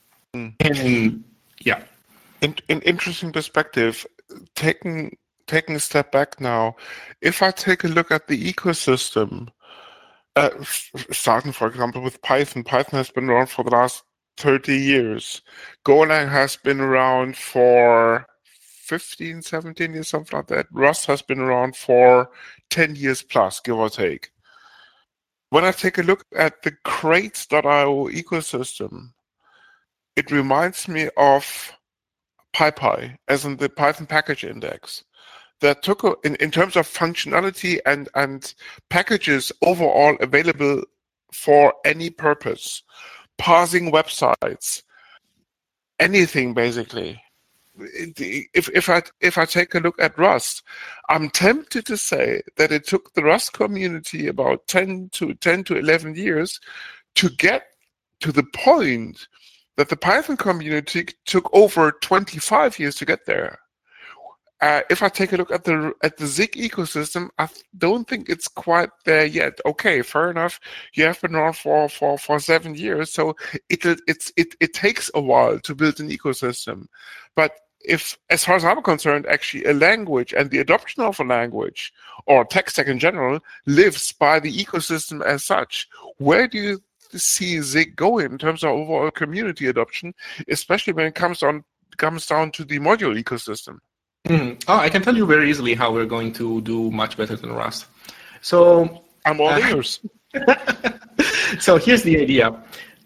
And yeah. In interesting perspective, taking a step back now, if I take a look at the ecosystem, starting, for example, with Python has been around for the last 30 years. Golang has been around for 15, 17 years, something like that. Rust has been around for 10 years plus, give or take. When I take a look at the crates.io ecosystem, it reminds me of PyPy, as in the Python package index, that took, in terms of functionality and packages overall available for any purpose, parsing websites, anything basically. If I take a look at Rust, I'm tempted to say that it took the Rust community about 10 to 11 years to get to the point that the Python community took over 25 years to get there. If I take a look at the Zig ecosystem, I don't think it's quite there yet. Okay, fair enough. You have been around for 7 years, so it takes a while to build an ecosystem. But if, as far as I'm concerned, actually a language and the adoption of a language or tech stack in general lives by the ecosystem as such. Where do you see Zig going in terms of overall community adoption, especially when it comes down to the module ecosystem? Oh, I can tell you very easily how we're going to do much better than Rust. So I'm all ears. So here's the idea.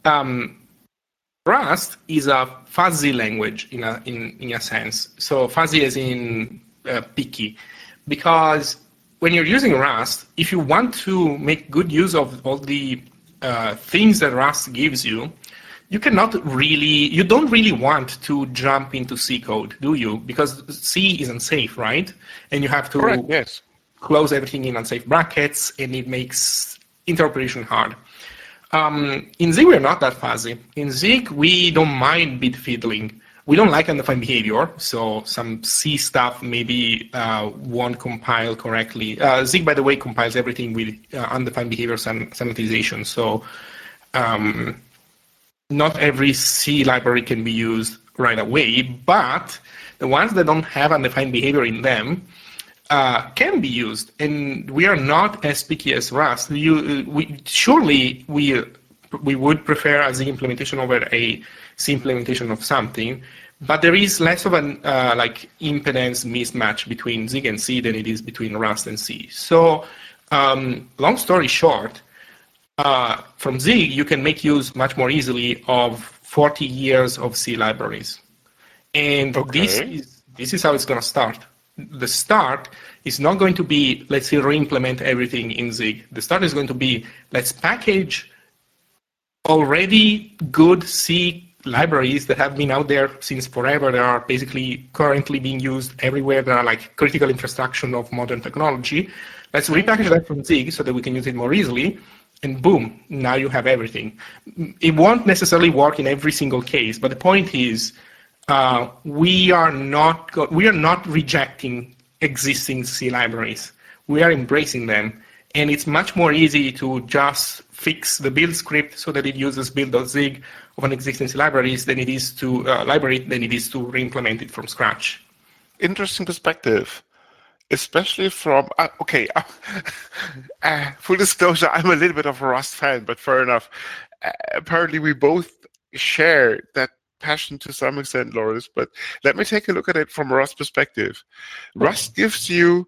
Rust is a fuzzy language in a sense. So fuzzy as in picky, because when you're using Rust, if you want to make good use of all the things that Rust gives you, you don't really want to jump into C code, do you? Because C is unsafe, right? And you have to Correct, yes. close everything in unsafe brackets, and it makes interoperation hard. In Zig, we're not that fuzzy. In Zig, we don't mind bit fiddling. We don't like undefined behavior, so some C stuff maybe won't compile correctly. Zig, by the way, compiles everything with undefined behavior sanitization, so not every C library can be used right away, but the ones that don't have undefined behavior in them can be used, and we are not as picky as Rust. Surely we would prefer a Zig implementation over a C implementation of something, but there is less of an impedance mismatch between Zig and C than it is between Rust and C. So long story short, from Zig you can make use much more easily of 40 years of C libraries, and this is how it's going to start. The start is not going to be, let's say, re-implement everything in Zig. The start is going to be, let's package already good C libraries that have been out there since forever, that are basically currently being used everywhere, that are like critical infrastructure of modern technology. Let's repackage that from Zig so that we can use it more easily, and boom, now you have everything. It won't necessarily work in every single case, but the point is, we are not rejecting existing C libraries. We are embracing them, and it's much more easy to just fix the build script so that it uses build.zig of an existing C libraries than it is to re-implement it from scratch. Interesting perspective, especially from full disclosure, I'm a little bit of a Rust fan, but fair enough. Apparently, we both share that passion to some extent, Loris, but let me take a look at it from a Rust perspective. Rust gives you,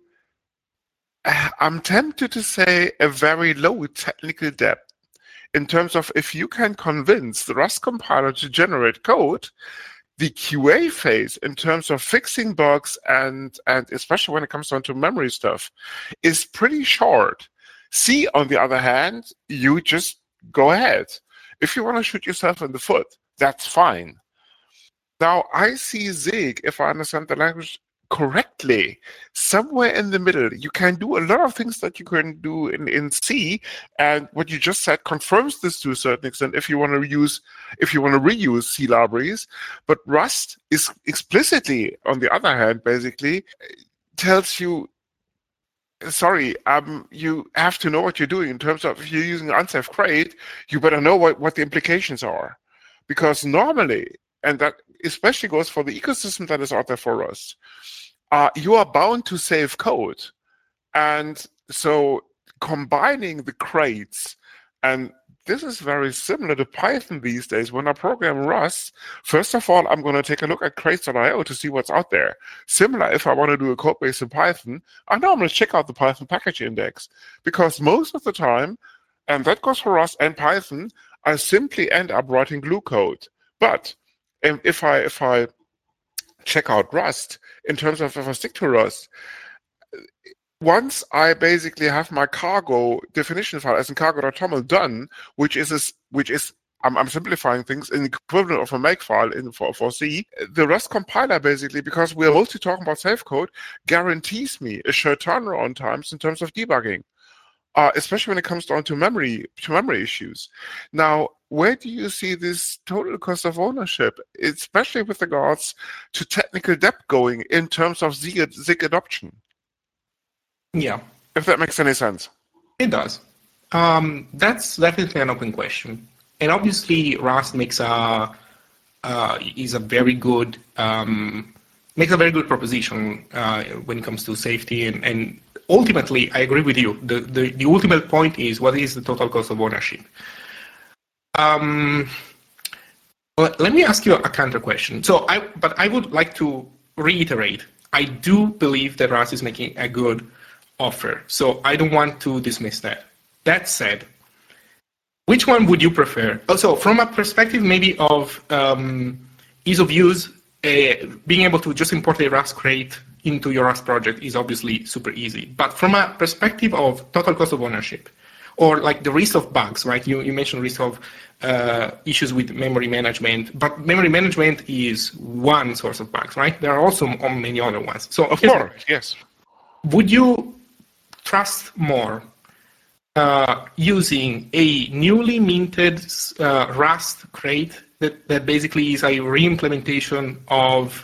I'm tempted to say, a very low technical depth in terms of if you can convince the Rust compiler to generate code, the QA phase in terms of fixing bugs and especially when it comes down to memory stuff is pretty short. C, on the other hand, you just go ahead. If you want to shoot yourself in the foot, that's fine. Now, I see Zig, if I understand the language correctly, somewhere in the middle. You can do a lot of things that you can do in C, and what you just said confirms this to a certain extent if you want to reuse C libraries. But Rust is explicitly, on the other hand, basically tells you, sorry, you have to know what you're doing in terms of if you're using unsafe crate, you better know what the implications are. Because normally, and that especially goes for the ecosystem that is out there for us, you are bound to save code. And so combining the crates, and this is very similar to Python these days. When I program Rust, first of all, I'm going to take a look at crates.io to see what's out there. Similar, if I want to do a code base in Python, I normally check out the Python package index, because most of the time, and that goes for Rust and Python, I simply end up writing glue code. But if I check out Rust, in terms of if I stick to Rust, once I basically have my cargo definition file as in cargo.toml done, which is I'm simplifying things, in the equivalent of a make file for C, the Rust compiler basically, because we are mostly talking about safe code, guarantees me a short turnaround times in terms of debugging, especially when it comes down to memory issues. Now, where do you see this total cost of ownership, especially with regards to technical depth going in terms of Zig adoption? Yeah. If that makes any sense. It does. That's definitely an open question. And obviously, Rust makes is a very good makes a very good proposition when it comes to safety, and ultimately, I agree with you. The ultimate point is, what is the total cost of ownership? Well, let me ask you a counter question. But I would like to reiterate, I do believe that Rust is making a good offer, so I don't want to dismiss that. That said, which one would you prefer? Also, from a perspective maybe of ease of use, being able to just import a Rust crate into your Rust project is obviously super easy. But from a perspective of total cost of ownership, or like the risk of bugs, right? You mentioned risk of issues with memory management, but memory management is one source of bugs, right? There are also many other ones. So, Of course, yes. Would you trust more using a newly minted Rust crate that basically is a re-implementation of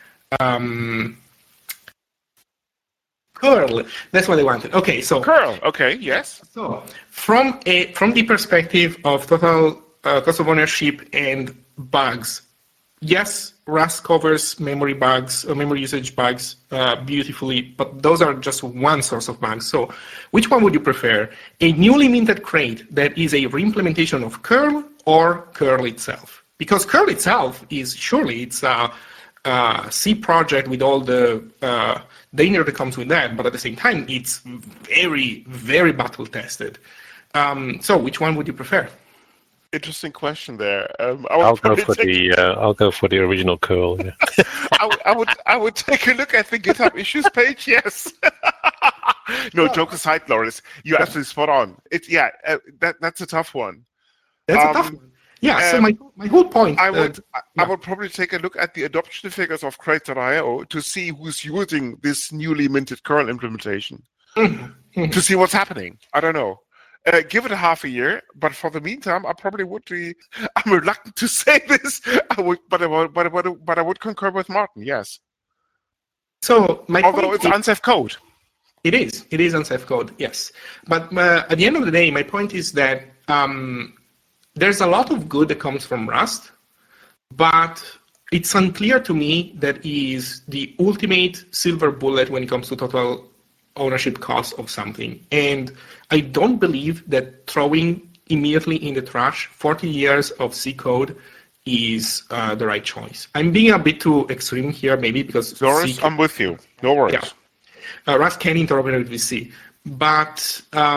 curl? That's what I wanted. Okay, so Curl. Okay, yes. so from the perspective of total cost of ownership and bugs, yes, Rust covers memory bugs or memory usage bugs beautifully, but those are just one source of bugs. So which one would you prefer? A newly minted crate that is a reimplementation of curl, or curl itself? Because curl itself is surely it's a C project with all the danger that comes with that, but at the same time, it's very, very battle tested. So which one would you prefer? Interesting question there. I'll go for the original curl. Yeah. I would take a look at the GitHub issues page. Yes. No, joke aside, Loris, you're absolutely spot on. That's a tough one. That's a tough one. Yeah. So my whole point. I would probably take a look at the adoption figures of Crate.io to see who's using this newly minted curl implementation. To see what's happening. I don't know. Give it a half a year, but for the meantime, I probably would be. I'm reluctant to say this. But I would concur with Martin. Yes. So although it's unsafe code. It is unsafe code. Yes, but at the end of the day, my point is that there's a lot of good that comes from Rust, but it's unclear to me that is the ultimate silver bullet when it comes to total ownership cost of something. And I don't believe that throwing immediately in the trash 40 years of C code is the right choice. I'm being a bit too extreme here, maybe because Loris, I'm with you. No worries. Yeah. Rust can interoperate with C, but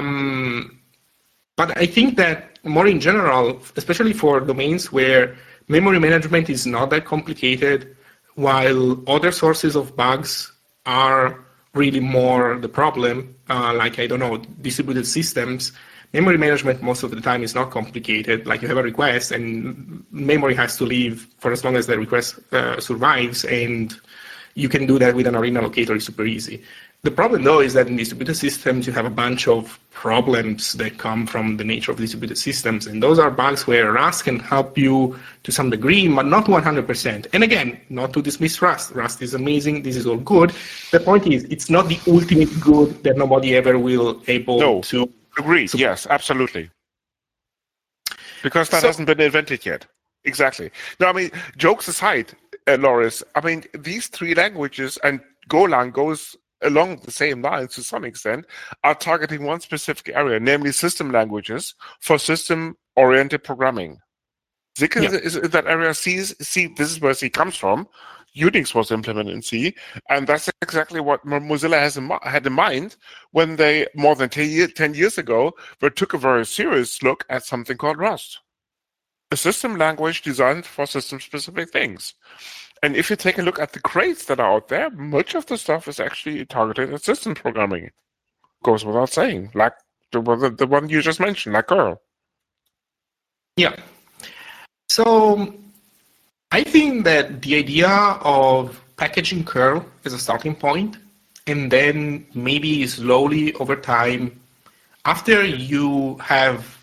I think that more in general, especially for domains where memory management is not that complicated, while other sources of bugs are really more the problem, like, I don't know, distributed systems, memory management most of the time is not complicated. Like, you have a request and memory has to live for as long as the request survives, and you can do that with an arena locator. It's super easy. The problem, though, is that in distributed systems, you have a bunch of problems that come from the nature of distributed systems. And those are bugs where Rust can help you to some degree, but not 100%. And again, not to dismiss Rust. Rust is amazing. This is all good. The point is, it's not the ultimate good that nobody ever will able to. Agreed. Yes, absolutely. Because that hasn't been invented yet. Exactly. No, I mean, jokes aside, Loris, I mean, these three languages, and Golang goes along the same lines to some extent, are targeting one specific area, namely system languages for system-oriented programming. Zig is in that area. C, this is where C comes from. Unix was implemented in C, and that's exactly what Mozilla had in mind when they, more than 10 years ago, took a very serious look at something called Rust. A system language designed for system-specific things. And if you take a look at the crates that are out there, much of the stuff is actually targeted at system programming. Goes without saying, like the one you just mentioned, like curl. Yeah. So I think that the idea of packaging curl as a starting point, and then maybe slowly over time, after you have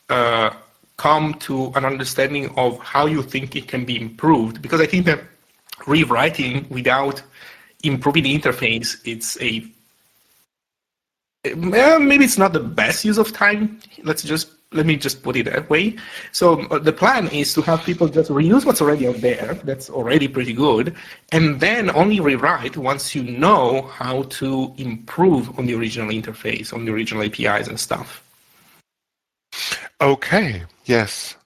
come to an understanding of how you think it can be improved, because I think that rewriting without improving the interface, maybe it's not the best use of time. Let's just let me just put it that way. So the plan is to have people just reuse what's already out there. That's already pretty good. And then only rewrite once you know how to improve on the original interface, on the original APIs and stuff. Okay. Yes.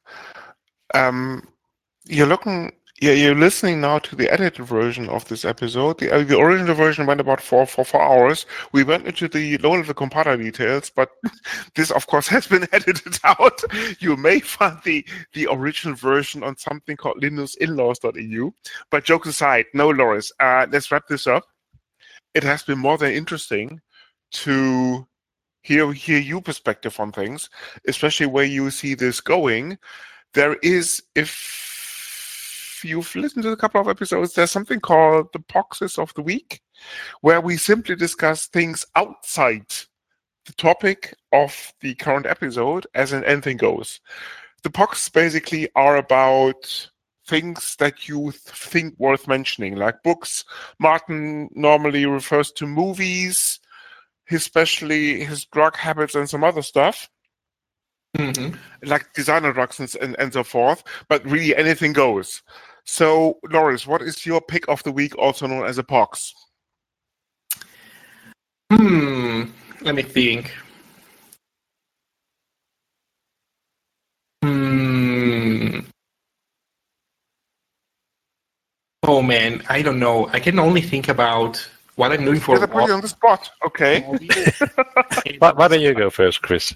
You're listening now to the edited version of this episode. The original version went about for 4 hours. We went into the low-level compiler details, but this, of course, has been edited out. You may find the original version on something called linuxinlaws.eu. But jokes aside, no, Loris, let's wrap this up. It has been more than interesting to hear your perspective on things, especially where you see this going. There is, if you've listened to a couple of episodes, there's something called the POXes of the week, where we simply discuss things outside the topic of the current episode, as in anything goes. The POXes basically are about things that you think worth mentioning, like books. Martin normally refers to movies, especially his drug habits and some other stuff. Mm-hmm. Like designer drugs and so forth, but really anything goes. So, Loris, what is your pick of the week, also known as a POX? Let me think. Oh man, I don't know. I can only think about what I'm doing for You're put you on the spot. Okay. Why don't you go first, Chris?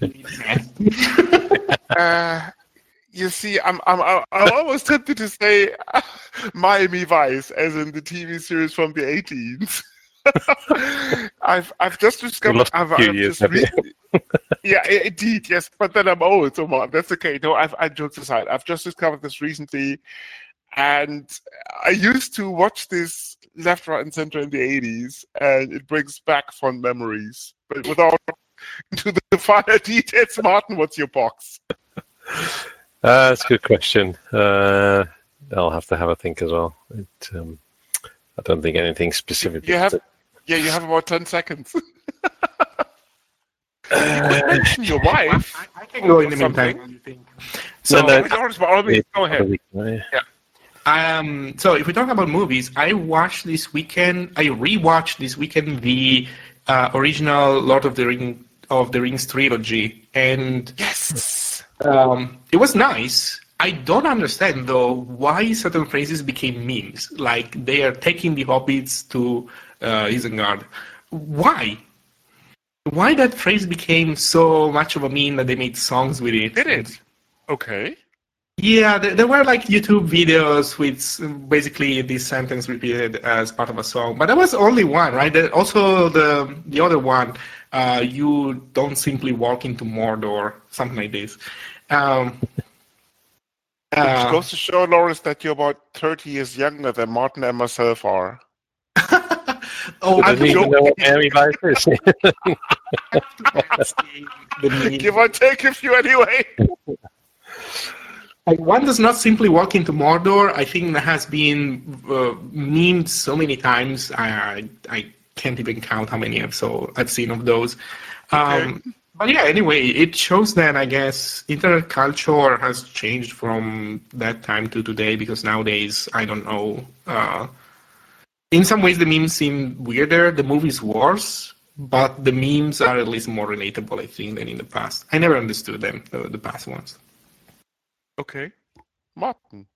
You see, I'm almost tempted to say Miami Vice, as in the TV series from the 18s. I've just discovered. Yeah, indeed, yes. But then I'm old, so that's okay. No, I jokes aside. I've just discovered this recently, and I used to watch this left, right, and center in the 80s, and it brings back fond memories. But without into the finer details, Martin, what's your box? That's a good question. I'll have to have a think as well. I don't think anything specific. You have about 10 seconds. Your wife. I can go in the meantime. What do you think? So, go ahead. Yeah. So if we talk about movies, I rewatched this weekend the original Lord of the Rings trilogy, and yes, it was nice. I don't understand though why certain phrases became memes. Like they are taking the hobbits to Isengard. Why? Why that phrase became so much of a meme that they made songs with it? Did it? Okay. Yeah, there were like YouTube videos with basically this sentence repeated as part of a song, but that was only one, right? Also the other one, you don't simply walk into Mordor, something like this. Which goes to show, Loris, that you're about 30 years younger than Martin and myself are. Oh, I don't even know what Mary Vice is. Give or take a few anyway. Like, one does not simply walk into Mordor. I think that has been memed so many times. I can't even count how many I've seen of those. Okay. But yeah, anyway, it shows that I guess internet culture has changed from that time to today, because nowadays, I don't know. In some ways, the memes seem weirder. The movies worse, but the memes are at least more relatable, I think, than in the past. I never understood them, the past ones. Okay. Martin.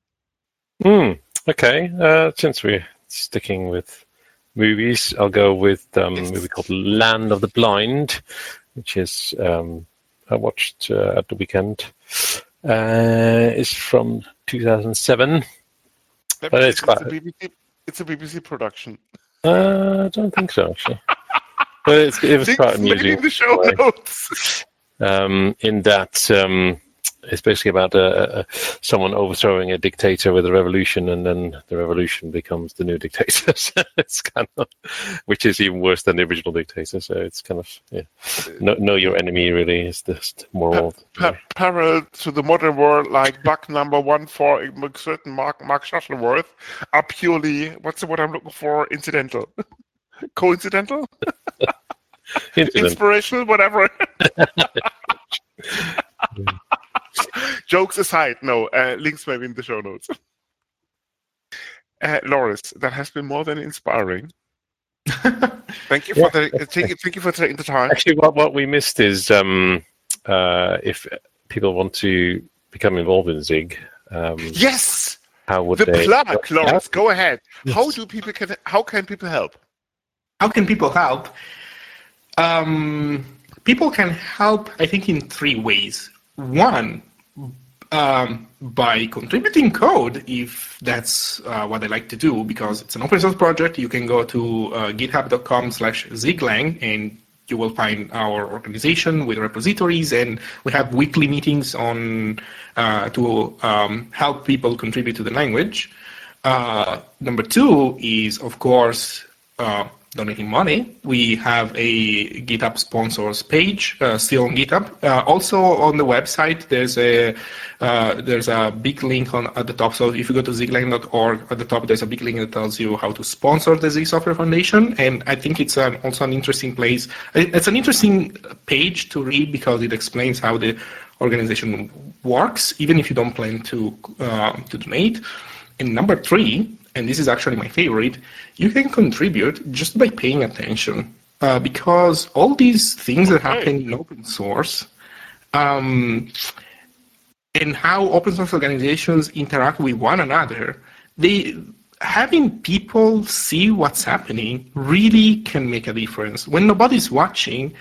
Okay. Since we're sticking with movies, I'll go with a movie called Land of the Blind, which is I watched at the weekend. It's from 2007. But it's quite. It's a BBC production. I don't think so, actually. But it was quite amusing. In the show notes. In that it's basically about someone overthrowing a dictator with a revolution, and then the revolution becomes the new dictator. So it's kind of, which is even worse than the original dictator. So it's kind of, know your enemy, really, is the moral. Parallel to the modern world, like bug number 1 for a certain Mark Shuttleworth, are purely, what's the word I'm looking for, incidental. Coincidental? Inspirational, whatever. Jokes aside, no. Links maybe in the show notes. Loris, that has been more than inspiring. Thank you for taking the time. Actually, what we missed is if people want to become involved in Zig. Yes. How would the they? plug, Loris, go ahead. Yes. How can people help? How can people help? People can help, I think, in 3 ways. One, by contributing code, if that's what I like to do, because it's an open source project. You can go to github.com/ziglang and you will find our organization with repositories, and we have weekly meetings on to help people contribute to the language. Number 2 is, of course, donating money. We have a GitHub sponsors page still on GitHub. Also on the website, there's a big link at the top. So if you go to ziglang.org, at the top there's a big link that tells you how to sponsor the Zig Software Foundation. And I think it's also an interesting place. It's an interesting page to read because it explains how the organization works, even if you don't plan to donate. And number 3, and this is actually my favorite, you can contribute just by paying attention, because all these things that happen in open source and how open source organizations interact with one another, having people see what's happening really can make a difference. When nobody's watching,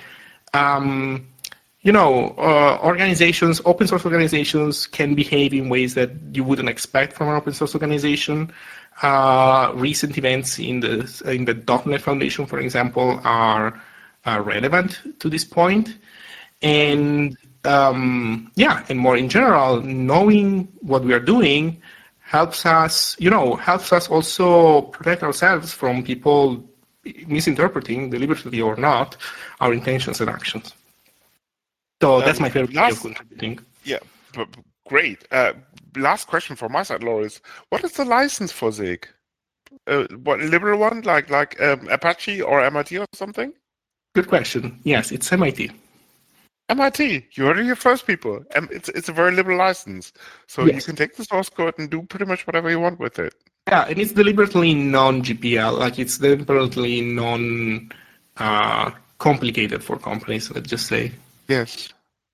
organizations, open source organizations can behave in ways that you wouldn't expect from an open source organization. Recent events in the .NET Foundation, for example, are relevant to this point. And and more in general, knowing what we are doing helps us also protect ourselves from people misinterpreting, deliberately or not, our intentions and actions. So that's my favorite way of contributing. Yeah, great. Last question from my side, Loris. What is the license for Zig? What liberal one, like Apache or MIT or something? Good question. Yes, it's MIT. MIT. You heard it here first, people. It's a very liberal license, so Yes. you can take the source code and do pretty much whatever you want with it. Yeah, and it's deliberately non-GPL. Like it's deliberately non-complicated for companies. Let's just say. Yes.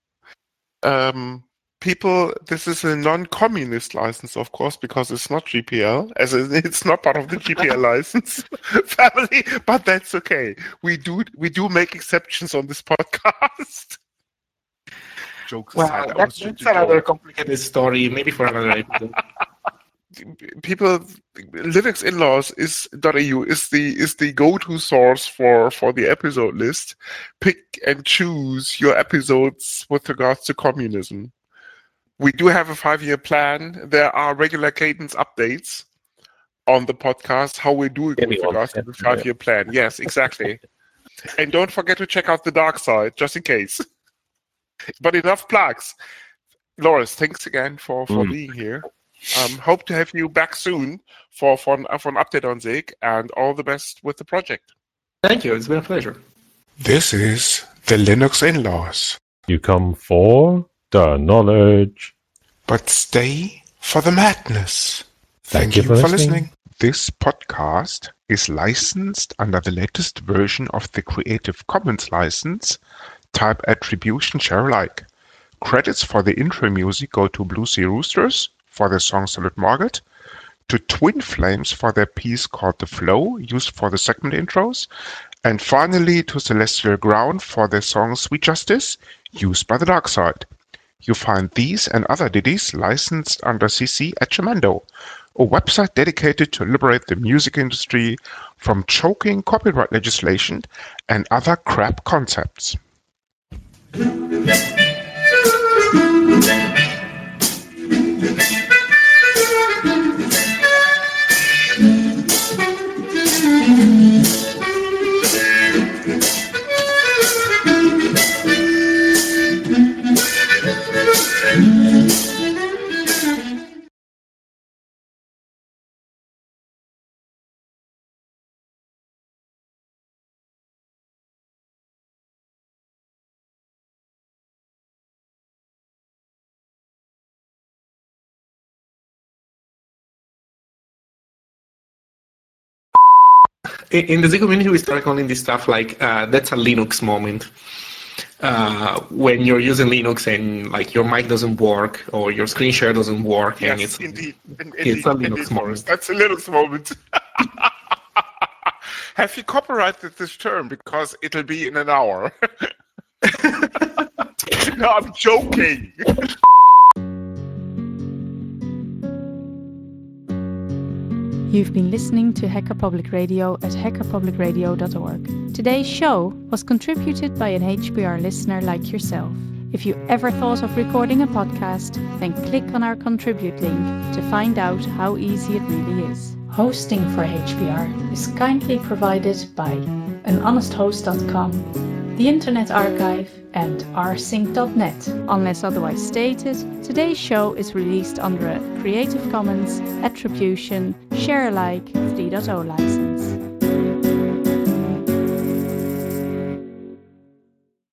People, this is a non-communist license, of course, because it's not GPL, as it's not part of the GPL license family. But that's okay. We do make exceptions on this podcast. Jokes aside, Well, that's another complicated story. Maybe for another episode. People, linuxinlaws.eu is the go-to source for the episode list. Pick and choose your episodes with regards to communism. We do have a 5-year plan. There are regular cadence updates on the podcast, how we're doing with regards to the 5-year plan. Yes, exactly. And don't forget to check out the dark side, just in case. But enough plugs. Loris, thanks again for being here. Hope to have you back soon for an update on Zig, and all the best with the project. Thank you. It's been a pleasure. This is the Linux In-Laws. You come for the knowledge, but stay for the madness. Thank you for listening. This podcast is licensed under the latest version of the Creative Commons license, type Attribution Share Alike. Credits for the intro music go to Blue Sea Roosters for their song Solid Market, to Twin Flames for their piece called The Flow, used for the segment intros, and finally to Celestial Ground for their song Sweet Justice, used by the Dark Side. You find these and other ditties licensed under CC at Jamendo, a website dedicated to liberate the music industry from choking copyright legislation and other crap concepts. in the Z community, we start calling this stuff like that's a Linux moment. When you're using Linux and like your mic doesn't work or your screen share doesn't work, and Yes, it's indeed. it's a Linux moment. That's a Linux moment. Have you copyrighted this term? Because it'll be in an hour. No, I'm joking. You've been listening to Hacker Public Radio at hackerpublicradio.org. Today's show was contributed by an HPR listener like yourself. If you ever thought of recording a podcast, then click on our contribute link to find out how easy it really is. Hosting for HPR is kindly provided by anhonesthost.com, the Internet Archive, and rsync.net. Unless otherwise stated, today's show is released under a Creative Commons Attribution Share Alike 3.0 license.